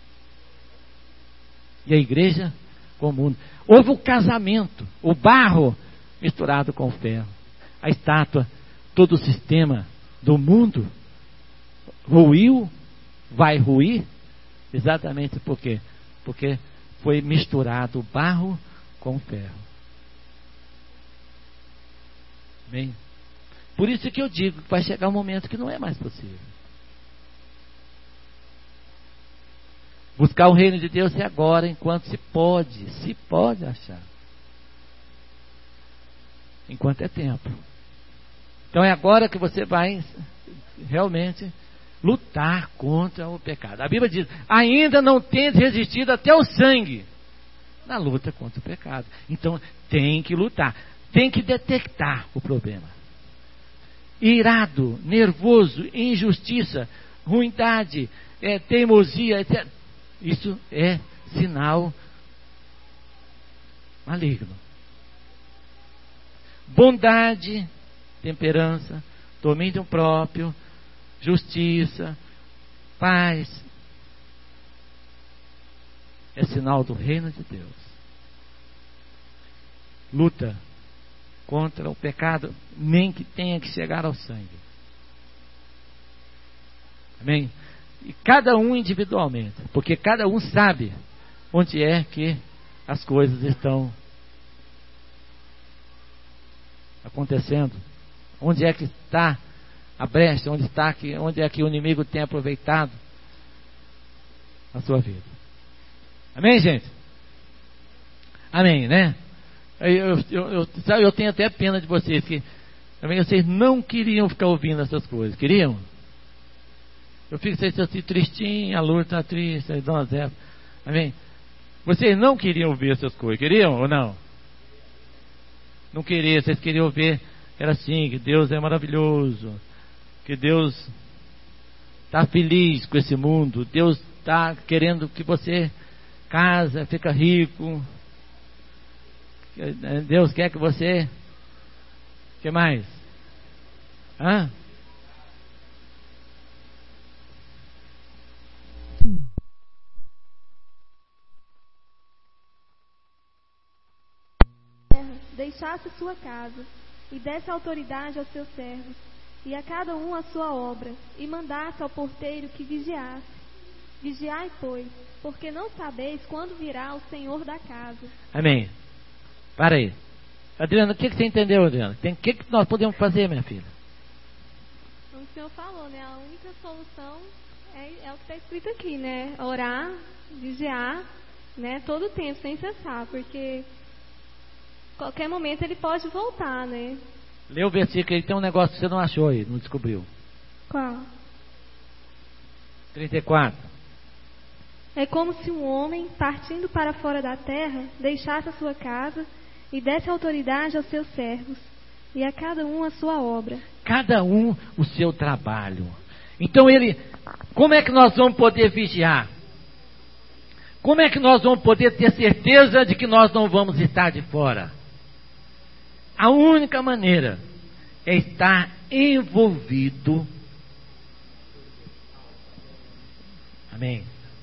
E a igreja com o mundo. Houve o casamento. O barro misturado com o ferro. A estátua, todo o sistema do mundo ruiu, vai ruir. Exatamente por quê? Porque foi misturado o barro com o ferro. Bem, por isso que eu digo que vai chegar um momento que não é mais possível. Buscar o reino de Deus é agora, enquanto se pode, se pode achar. Enquanto é tempo. Então é agora que você vai realmente lutar contra o pecado. A Bíblia diz: ainda não tendes resistido até o sangue na luta contra o pecado. Então tem que lutar, tem que detectar o problema. Irado, nervoso, injustiça, ruindade, é, teimosia, etcétera. Isso é sinal maligno. Bondade, temperança, domínio próprio, justiça, paz, é sinal do reino de Deus. Luta contra o pecado, nem que tenha que chegar ao sangue. Amém? E cada um individualmente, porque cada um sabe onde é que as coisas estão acontecendo, onde é que está a brecha, onde está que, onde é que o inimigo tem aproveitado a sua vida. Amém, gente? Amém, né? Eu, eu, eu, eu, eu tenho até pena de vocês, que também vocês não queriam ficar ouvindo essas coisas, queriam? Eu fico assim tristinho, a Lourdes está triste, a Dona Zé. Amém? Vocês não queriam ouvir essas coisas, queriam ou não? não querer, vocês queriam ver, era assim, que Deus é maravilhoso, que Deus está feliz com esse mundo, Deus está querendo que você casa, fica rico, Deus quer que você, o que mais? Hã? Deixasse sua casa, e desse autoridade aos seus servos, e a cada um a sua obra, e mandasse ao porteiro que vigiasse. Vigiai, pois, porque não sabeis quando virá o Senhor da casa. Amém. Para aí. Adriana, o que, que você entendeu, Adriana? O que, que nós podemos fazer, minha filha? Como o senhor falou, né? A única solução é, é o que está escrito aqui, né? Orar, vigiar, né? Todo o tempo, sem cessar, porque qualquer momento ele pode voltar, né? Lê o versículo aí, tem um negócio que você não achou aí, não descobriu. Qual? trinta e quatro. É como se um homem, partindo para fora da terra, deixasse a sua casa e desse autoridade aos seus servos, e a cada um a sua obra. Cada um o seu trabalho. Então ele, como é que nós vamos poder vigiar? Como é que nós vamos poder ter certeza de que nós não vamos estar de fora? A única maneira é estar envolvido. Amém.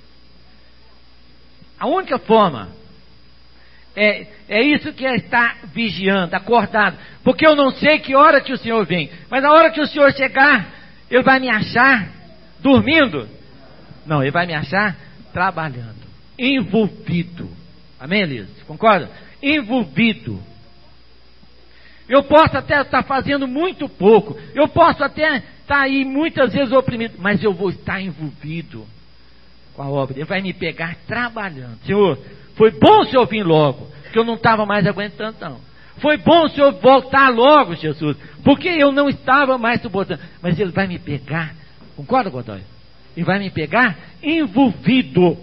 A única forma é, é isso que é estar vigiando, acordado. Porque eu não sei que hora que o Senhor vem, mas na hora que o Senhor chegar, Ele vai me achar dormindo? Não, Ele vai me achar trabalhando, envolvido. Amém, Elisa? Concorda? Envolvido. Eu posso até estar fazendo muito pouco, eu posso até estar aí muitas vezes oprimido, mas eu vou estar envolvido com a obra. Ele vai me pegar trabalhando. Senhor, foi bom o Senhor vir logo, que eu não estava mais aguentando não. Foi bom o Senhor voltar logo, Jesus, porque eu não estava mais suportando. Mas Ele vai me pegar, concorda, Godoy? Ele vai me pegar envolvido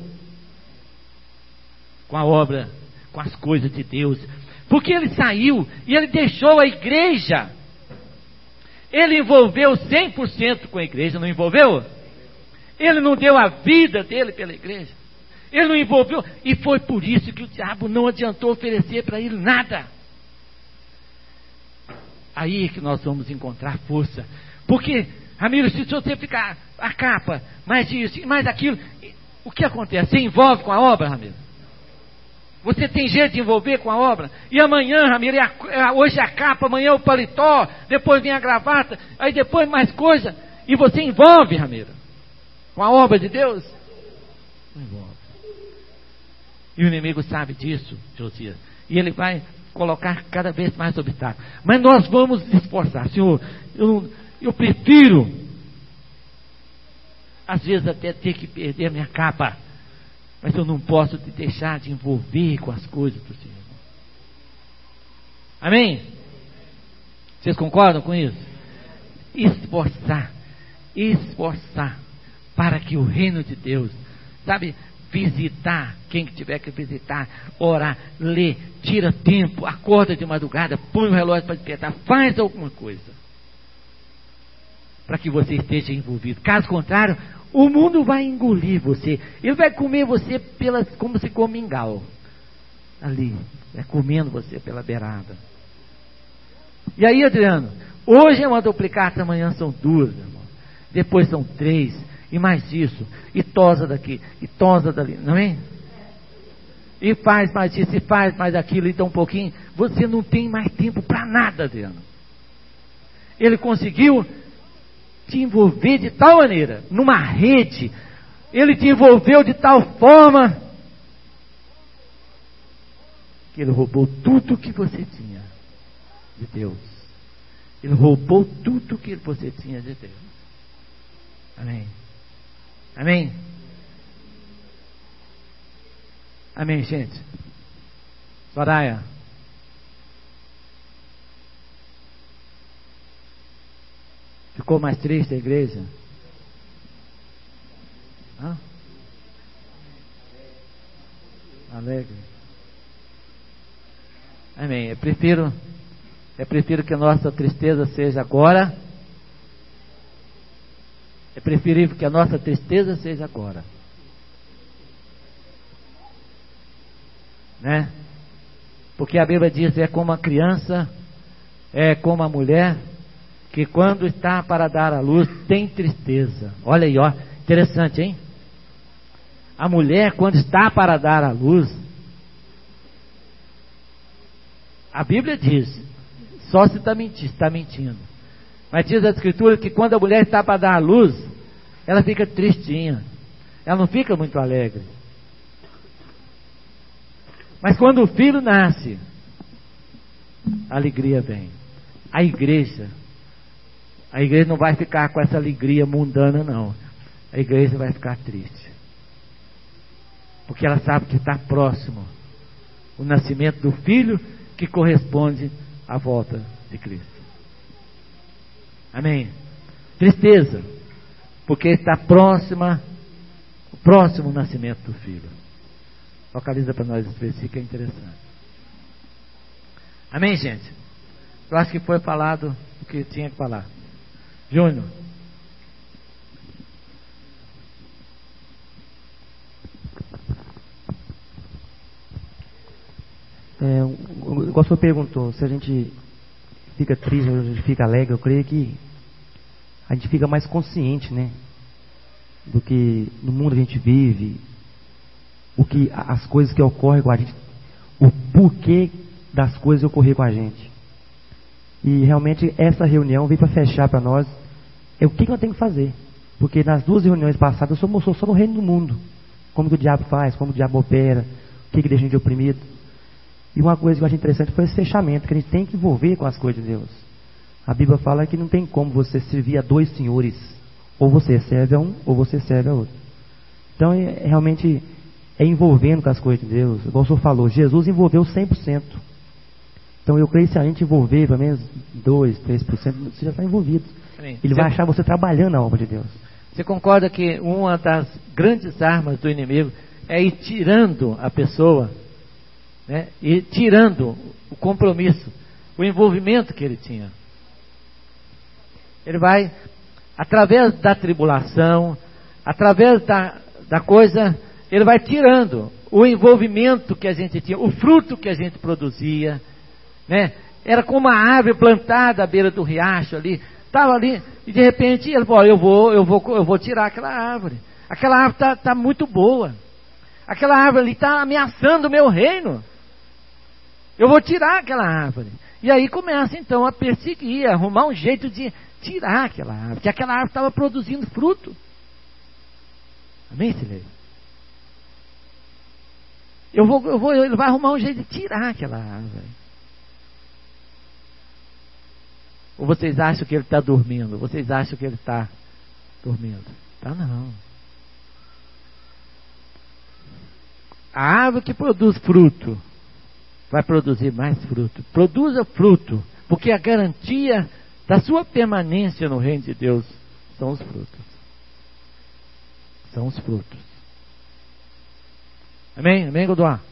com a obra, com as coisas de Deus. Porque Ele saiu e Ele deixou a igreja. Ele envolveu cem por cento com a igreja, não envolveu? Ele não deu a vida dele pela igreja. Ele não envolveu. E foi por isso que o diabo não adiantou oferecer para ele nada. Aí é que nós vamos encontrar força. Porque, Ramiro, se você ficar a capa, mais isso e mais aquilo, o que acontece? Você envolve com a obra, Ramiro? Você tem jeito de envolver com a obra? E amanhã, Ramiro, é a, é, hoje é a capa, amanhã é o paletó, depois vem a gravata, aí depois mais coisa. E você envolve, Ramiro, com a obra de Deus? Não envolve. E o inimigo sabe disso, Josias. E ele vai colocar cada vez mais obstáculos. Mas nós vamos nos esforçar. Senhor, eu, eu prefiro, às vezes até ter que perder a minha capa, mas eu não posso te deixar de envolver com as coisas do Senhor. Amém? Vocês concordam com isso? Esforçar, esforçar para que o reino de Deus, sabe, visitar quem que tiver que visitar, orar, ler, tira tempo, acorda de madrugada, põe o relógio para despertar, faz alguma coisa para que você esteja envolvido. Caso contrário, o mundo vai engolir você. Ele vai comer você pelas, como se come mingau. Ali, é comendo você pela beirada. E aí, Adriano, hoje é uma duplicata, amanhã são duas, irmão. Depois são três, e mais isso, e tosa daqui, e tosa dali, não é? E faz mais isso, e faz mais aquilo, então um pouquinho. Você não tem mais tempo para nada, Adriano. Ele conseguiu te envolver de tal maneira, numa rede, ele te envolveu de tal forma, que ele roubou tudo que você tinha de Deus. Ele roubou tudo que você tinha de Deus. Amém. Amém. Amém, gente. Soraya. Ficou mais triste a igreja? Hã? Alegre. Amém. Eu prefiro É preferível que a nossa tristeza seja agora. É preferível que a nossa tristeza seja agora. Né? Porque a Bíblia diz, é como a criança, é como a mulher, que quando está para dar à luz, tem tristeza. Olha aí, ó, interessante, hein? A mulher, quando está para dar à luz, a Bíblia diz, só se está mentindo, está mentindo. Mas diz a Escritura que quando a mulher está para dar à luz, ela fica tristinha. Ela não fica muito alegre. Mas quando o filho nasce, a alegria vem. A igreja, a igreja não vai ficar com essa alegria mundana, não. A igreja vai ficar triste. Porque ela sabe que está próximo o nascimento do filho, que corresponde à volta de Cristo. Amém? Tristeza, porque está próxima, próximo o nascimento do filho. Localiza para nós esse versículo, é interessante. Amém, gente? Eu acho que foi falado o que tinha que falar. Júnior. É, igual o senhor perguntou, se a gente fica triste ou a gente fica alegre, eu creio que a gente fica mais consciente, né? Do que no mundo a gente vive, o que, as coisas que ocorrem com a gente, o porquê das coisas ocorrer com a gente. E realmente essa reunião veio para fechar para nós é o que, que nós temos que fazer. Porque nas duas reuniões passadas eu só mostrou só no reino do mundo, como que o diabo faz, como o diabo opera, o que, que deixa a gente oprimido. E uma coisa que eu achei interessante foi esse fechamento, que a gente tem que envolver com as coisas de Deus. A Bíblia fala que não tem como você servir a dois senhores. Ou você serve a um, ou você serve a outro. Então, é, realmente, é envolvendo com as coisas de Deus. Igual o senhor falou, Jesus envolveu cem por cento. Então, eu creio que se a gente envolver pelo menos dois, três por cento, você já está envolvido. Sim. Ele você vai achar você trabalhando na obra de Deus. Você concorda que uma das grandes armas do inimigo é ir tirando a pessoa, né? E tirando o compromisso, o envolvimento que ele tinha. Ele vai, através da tribulação, através da, da coisa, ele vai tirando o envolvimento que a gente tinha, o fruto que a gente produzia, né? Era como uma árvore plantada à beira do riacho ali, estava ali, e de repente ele falou, eu vou, eu vou, eu vou tirar aquela árvore. Aquela árvore está tá muito boa. Aquela árvore ali está ameaçando o meu reino. Eu vou tirar aquela árvore. E aí começa então a perseguir, a arrumar um jeito de tirar aquela árvore, porque aquela árvore estava produzindo fruto. Amém, Silei? Eu vou, eu vou, ele vai arrumar um jeito de tirar aquela árvore. Ou vocês acham que ele está dormindo? Vocês acham que ele está dormindo? Tá não. A árvore que produz fruto vai produzir mais fruto. Produza fruto, porque a garantia da sua permanência no reino de Deus são os frutos. São os frutos. Amém? Amém, Godoar?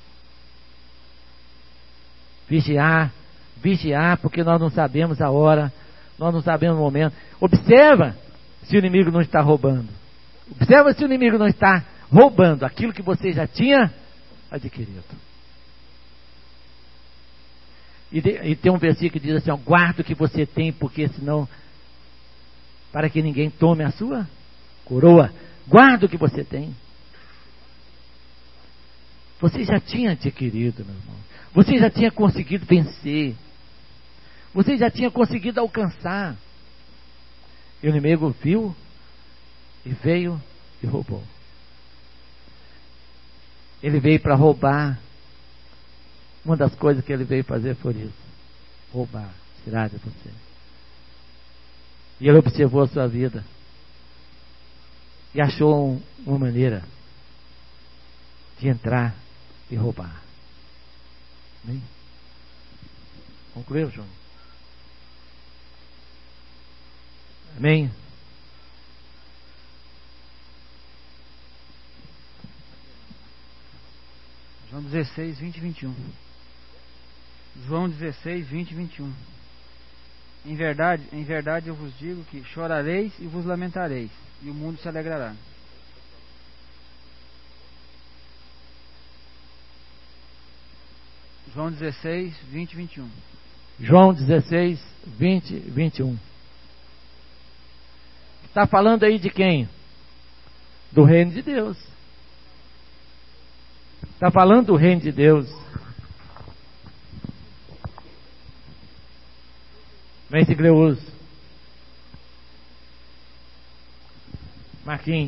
Vigiar, vigiar, porque nós não sabemos a hora, nós não sabemos o momento. Observa se o inimigo não está roubando. Observa se o inimigo não está roubando aquilo que você já tinha adquirido. E, de, e tem um versículo que diz assim, ó, guarda o que você tem, porque senão, para que ninguém tome a sua coroa. Guarda o que você tem. Você já tinha adquirido, meu irmão. Você já tinha conseguido vencer. Você já tinha conseguido alcançar. E o inimigo viu e veio e roubou. Ele veio para roubar. Uma das coisas que ele veio fazer foi isso. Roubar, tirar de você. E ele observou a sua vida. E achou um, uma maneira de entrar e roubar. Amém? Concluiu, João? Amém? João dezesseis, vinte e vinte e um. João dezesseis, vinte e vinte e um. Em verdade, em verdade eu vos digo que chorareis e vos lamentareis, e o mundo se alegrará. João dezesseis, vinte e vinte e um. João dezesseis, vinte, vinte e um. Está falando aí de quem? Do reino de Deus. Está falando do reino de Deus. Vem, Sigleuso. Marquinhos.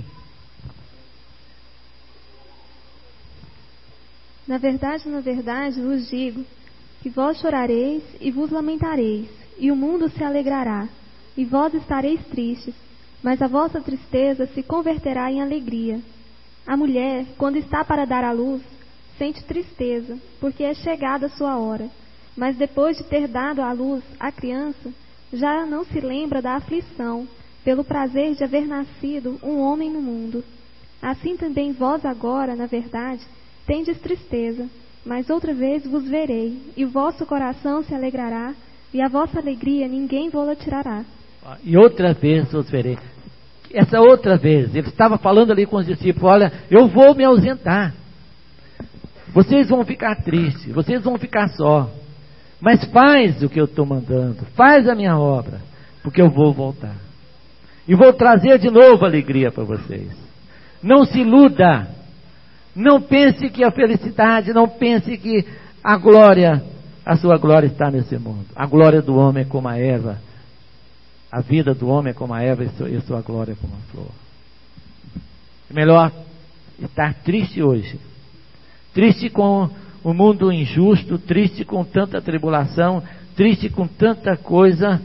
Na verdade, na verdade, vos digo que vós chorareis e vos lamentareis, e o mundo se alegrará, e vós estareis tristes, mas a vossa tristeza se converterá em alegria. A mulher, quando está para dar à luz, sente tristeza, porque é chegada a sua hora, mas depois de ter dado à luz a criança, já não se lembra da aflição, pelo prazer de haver nascido um homem no mundo. Assim também vós agora, na verdade, tendes tristeza, mas outra vez vos verei, e o vosso coração se alegrará, e a vossa alegria ninguém vô-la tirará. E outra vez vos verei. Essa outra vez, ele estava falando ali com os discípulos: olha, eu vou me ausentar. Vocês vão ficar tristes, vocês vão ficar só. Mas faz o que eu estou mandando, faz a minha obra, porque eu vou voltar. E vou trazer de novo alegria para vocês. Não se iluda. Não pense que a felicidade, não pense que a glória, a sua glória está nesse mundo. A glória do homem é como a erva. A vida do homem é como a erva e a sua glória é como a flor. É melhor estar triste hoje. Triste com o mundo injusto, triste com tanta tribulação, triste com tanta coisa.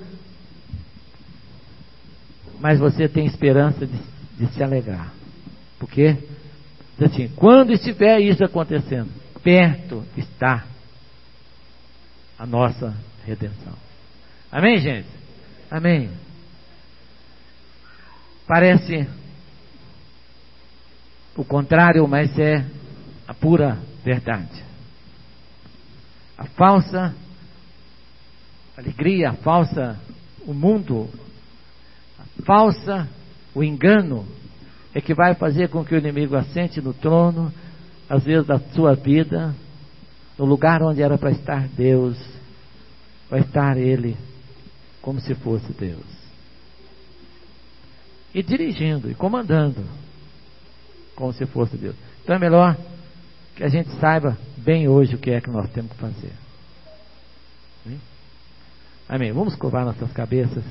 Mas você tem esperança de, de se alegrar. Por quê? Assim, quando estiver isso acontecendo, perto está a nossa redenção. Amém, gente? Amém. Parece o contrário, mas é a pura verdade. A falsa alegria, a falsa, o mundo, a falsa, o engano, é que vai fazer com que o inimigo assente no trono, às vezes da sua vida, no lugar onde era para estar Deus, vai estar Ele como se fosse Deus. E dirigindo, e comandando, como se fosse Deus. Então é melhor que a gente saiba bem hoje o que é que nós temos que fazer. Amém? Amém. Vamos curvar nossas cabeças.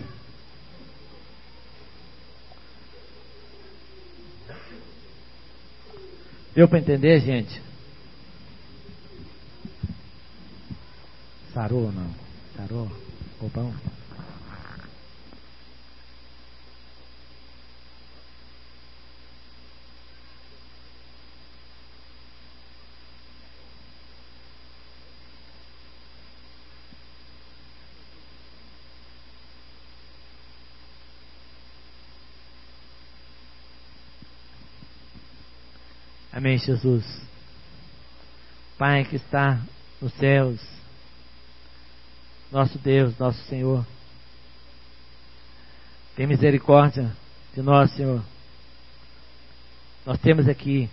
Deu para entender, gente? Sarou ou não? Sarou? Ficou bom? Amém, Jesus. Pai que está nos céus, nosso Deus, nosso Senhor, tem misericórdia de nós, Senhor. Nós temos aqui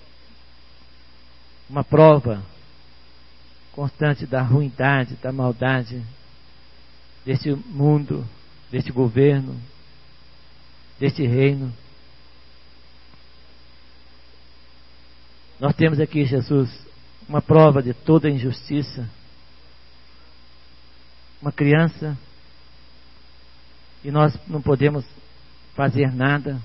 uma prova constante da ruindade, da maldade deste mundo, deste governo, deste reino. Nós temos aqui, Jesus, uma prova de toda injustiça. Uma criança, e nós não podemos fazer nada.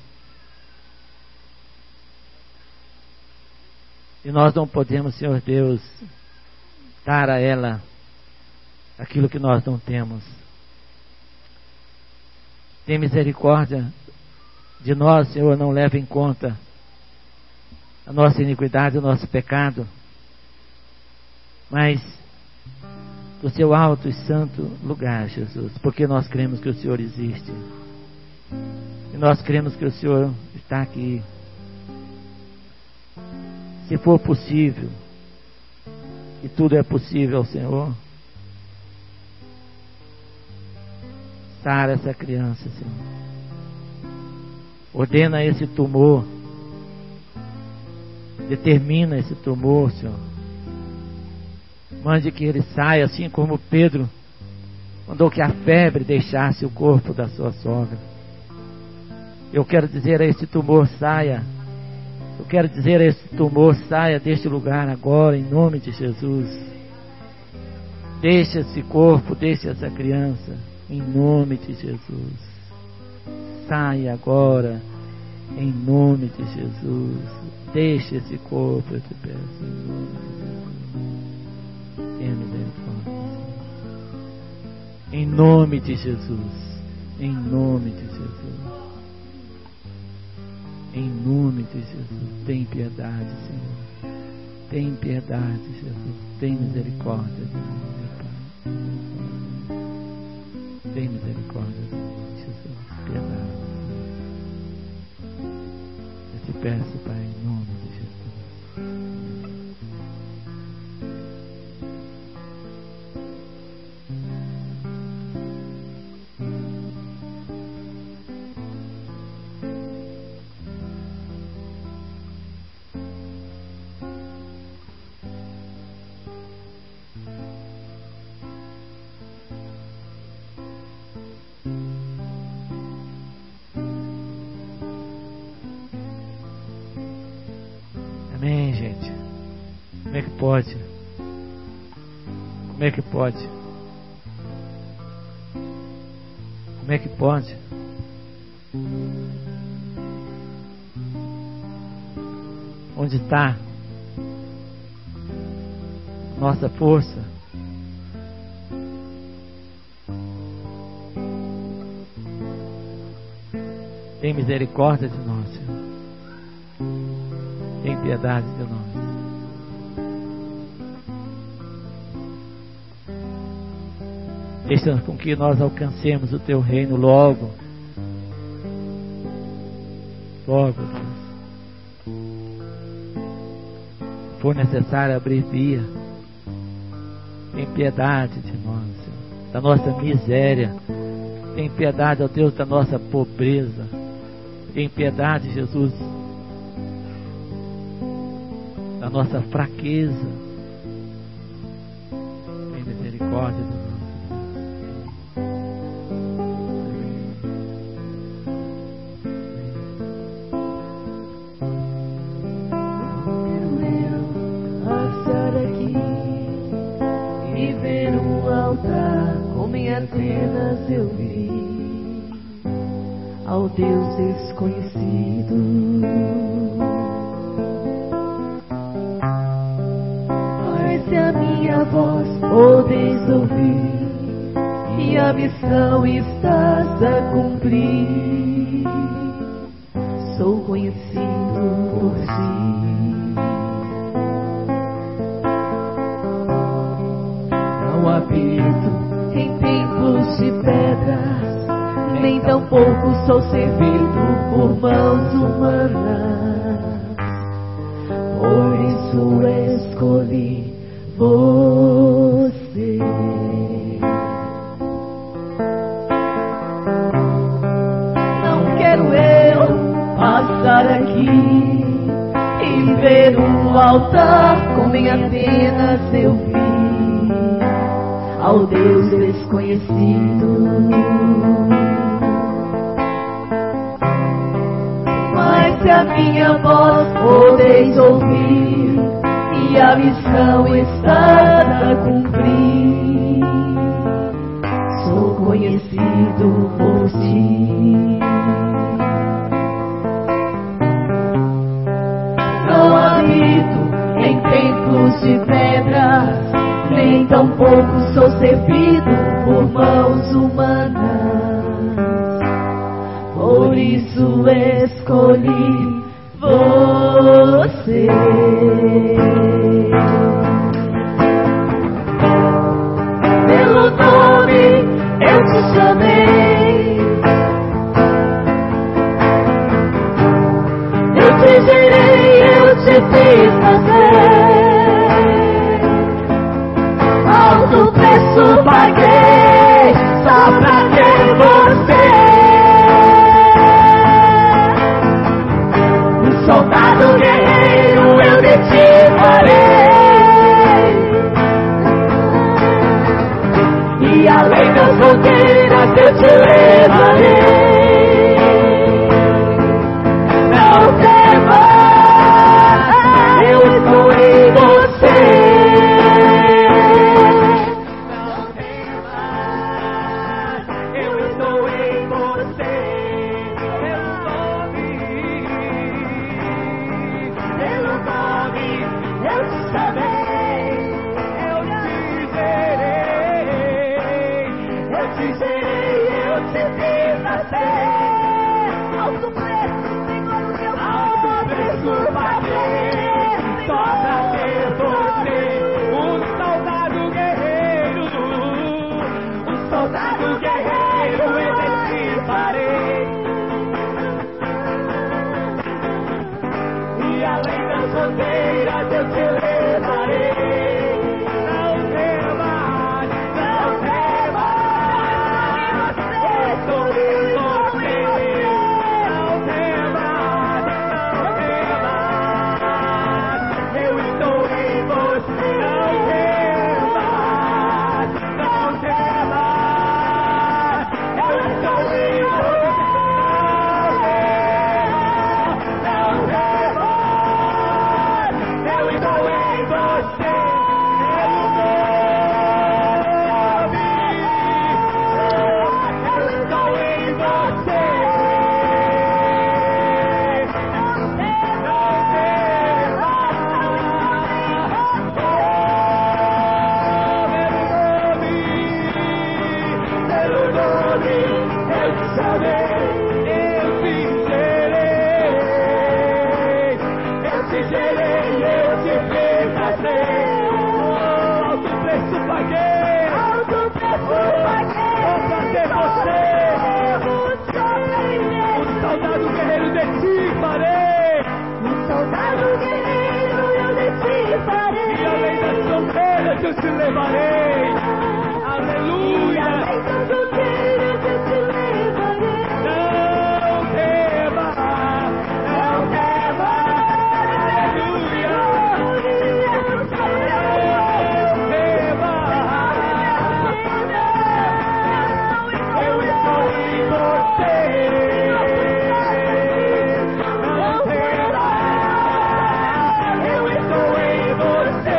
E nós não podemos, Senhor Deus, dar a ela aquilo que nós não temos. Tem misericórdia de nós, Senhor, não leva em conta a nossa iniquidade, o nosso pecado, mas do seu alto e santo lugar, Jesus, porque nós cremos que o Senhor existe, e nós cremos que o Senhor está aqui. Se for possível, e tudo é possível ao Senhor, Sara essa criança, Senhor. Ordena esse tumor. Determina esse tumor, Senhor. Mande que ele saia, assim como Pedro mandou que a febre deixasse o corpo da sua sogra. Eu quero dizer a esse tumor, saia. Eu quero dizer a esse tumor, saia deste lugar agora, em nome de Jesus. Deixa esse corpo, deixa essa criança, em nome de Jesus. Saia agora, em nome de Jesus. Deixa esse corpo, eu te peço, em nome de Jesus. Tenha misericórdia. Em nome de Jesus. Em nome de Jesus. Em nome de Jesus. Tem piedade, Senhor. Tem piedade, Jesus. Tem misericórdia de nós, meu Pai. Tem misericórdia de nós, Jesus. Piedade. Eu te peço, Pai, em nome de Jesus. Amém, gente. Como é que pode? Como é que pode? Como é que pode? Onde está nossa força? Tem misericórdia de nós, Senhor. Tem piedade de nós. Deixa com que nós alcancemos o Teu reino logo. Logo, Deus. Se for necessário abrir via, tem piedade de nós, Senhor. Da nossa miséria. Tem piedade, ó Deus, da nossa pobreza. Tem piedade, Jesus, da nossa fraqueza. Tem misericórdia de nós. Quero eu passar aqui e ver um altar como em Atenas eu vi ao Deus desconhecido. Se a minha voz podeis ouvir e a missão estás a cumprir, sou conhecido por ti. Não habito em templos de pedras, nem tampouco sou servido por mãos humanas. Por isso escolhi você. Não quero eu passar aqui e ver um altar como em Atenas eu vi ao Deus desconhecido. Mas se a minha voz podeis ouvir e a missão está a cumprir, sou conhecido por ti. Não habito em templos de pedras, nem tampouco sou servido por mãos humanas. Por isso escolhi você. Pelo nome eu te chamei, eu te gerei, eu te fiz nascer. Alto preço paguei só pra ter você. E além das fronteiras eu te levarei. Não temas, eu estou em você. Não temas, eu estou em você. Pelo nome, pelo nome, eu te chamei, eu te gerei, eu te gerei, eu te fiz nascer. Alto preço, Senhor, o meu alto preço paguei, só pra ter você, um soldado guerreiro, um soldado guerreiro, eu te farei. E além das fronteiras eu te levarei. Não temas, não temas, eu estou em você. Não temas, não temas, eu estou em você. Não temas, não temas, eu estou em você. Não temas, eu estou em você. Pelo nome, eu estou em você. Não temas, pelo nome, eu te chamei, eu te gerei, eu te gerei, eu te fiz nascer. Alto preço paguei, alto preço paguei, só pra ter você. Um soldado guerreiro de ti farei, um soldado guerreiro eu de ti farei. E além das fronteiras eu te levarei. Aleluia. Não temas, não temas, aleluia. Não temas, eu estou em você. Não temas, eu estou em você.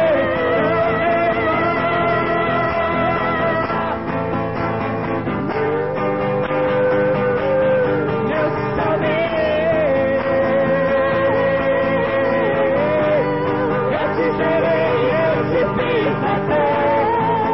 Eu te chamei, eu te gerei, eu te fiz nascer.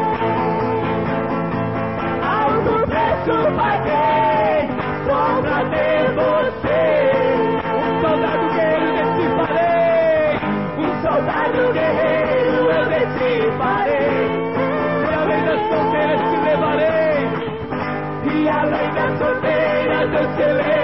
Alto preço paguei, só pra ter você. Um soldado guerreiro eu te farei, um soldado guerreiro eu te farei. E além das fronteiras te levarei, e além das fronteiras eu te levarei.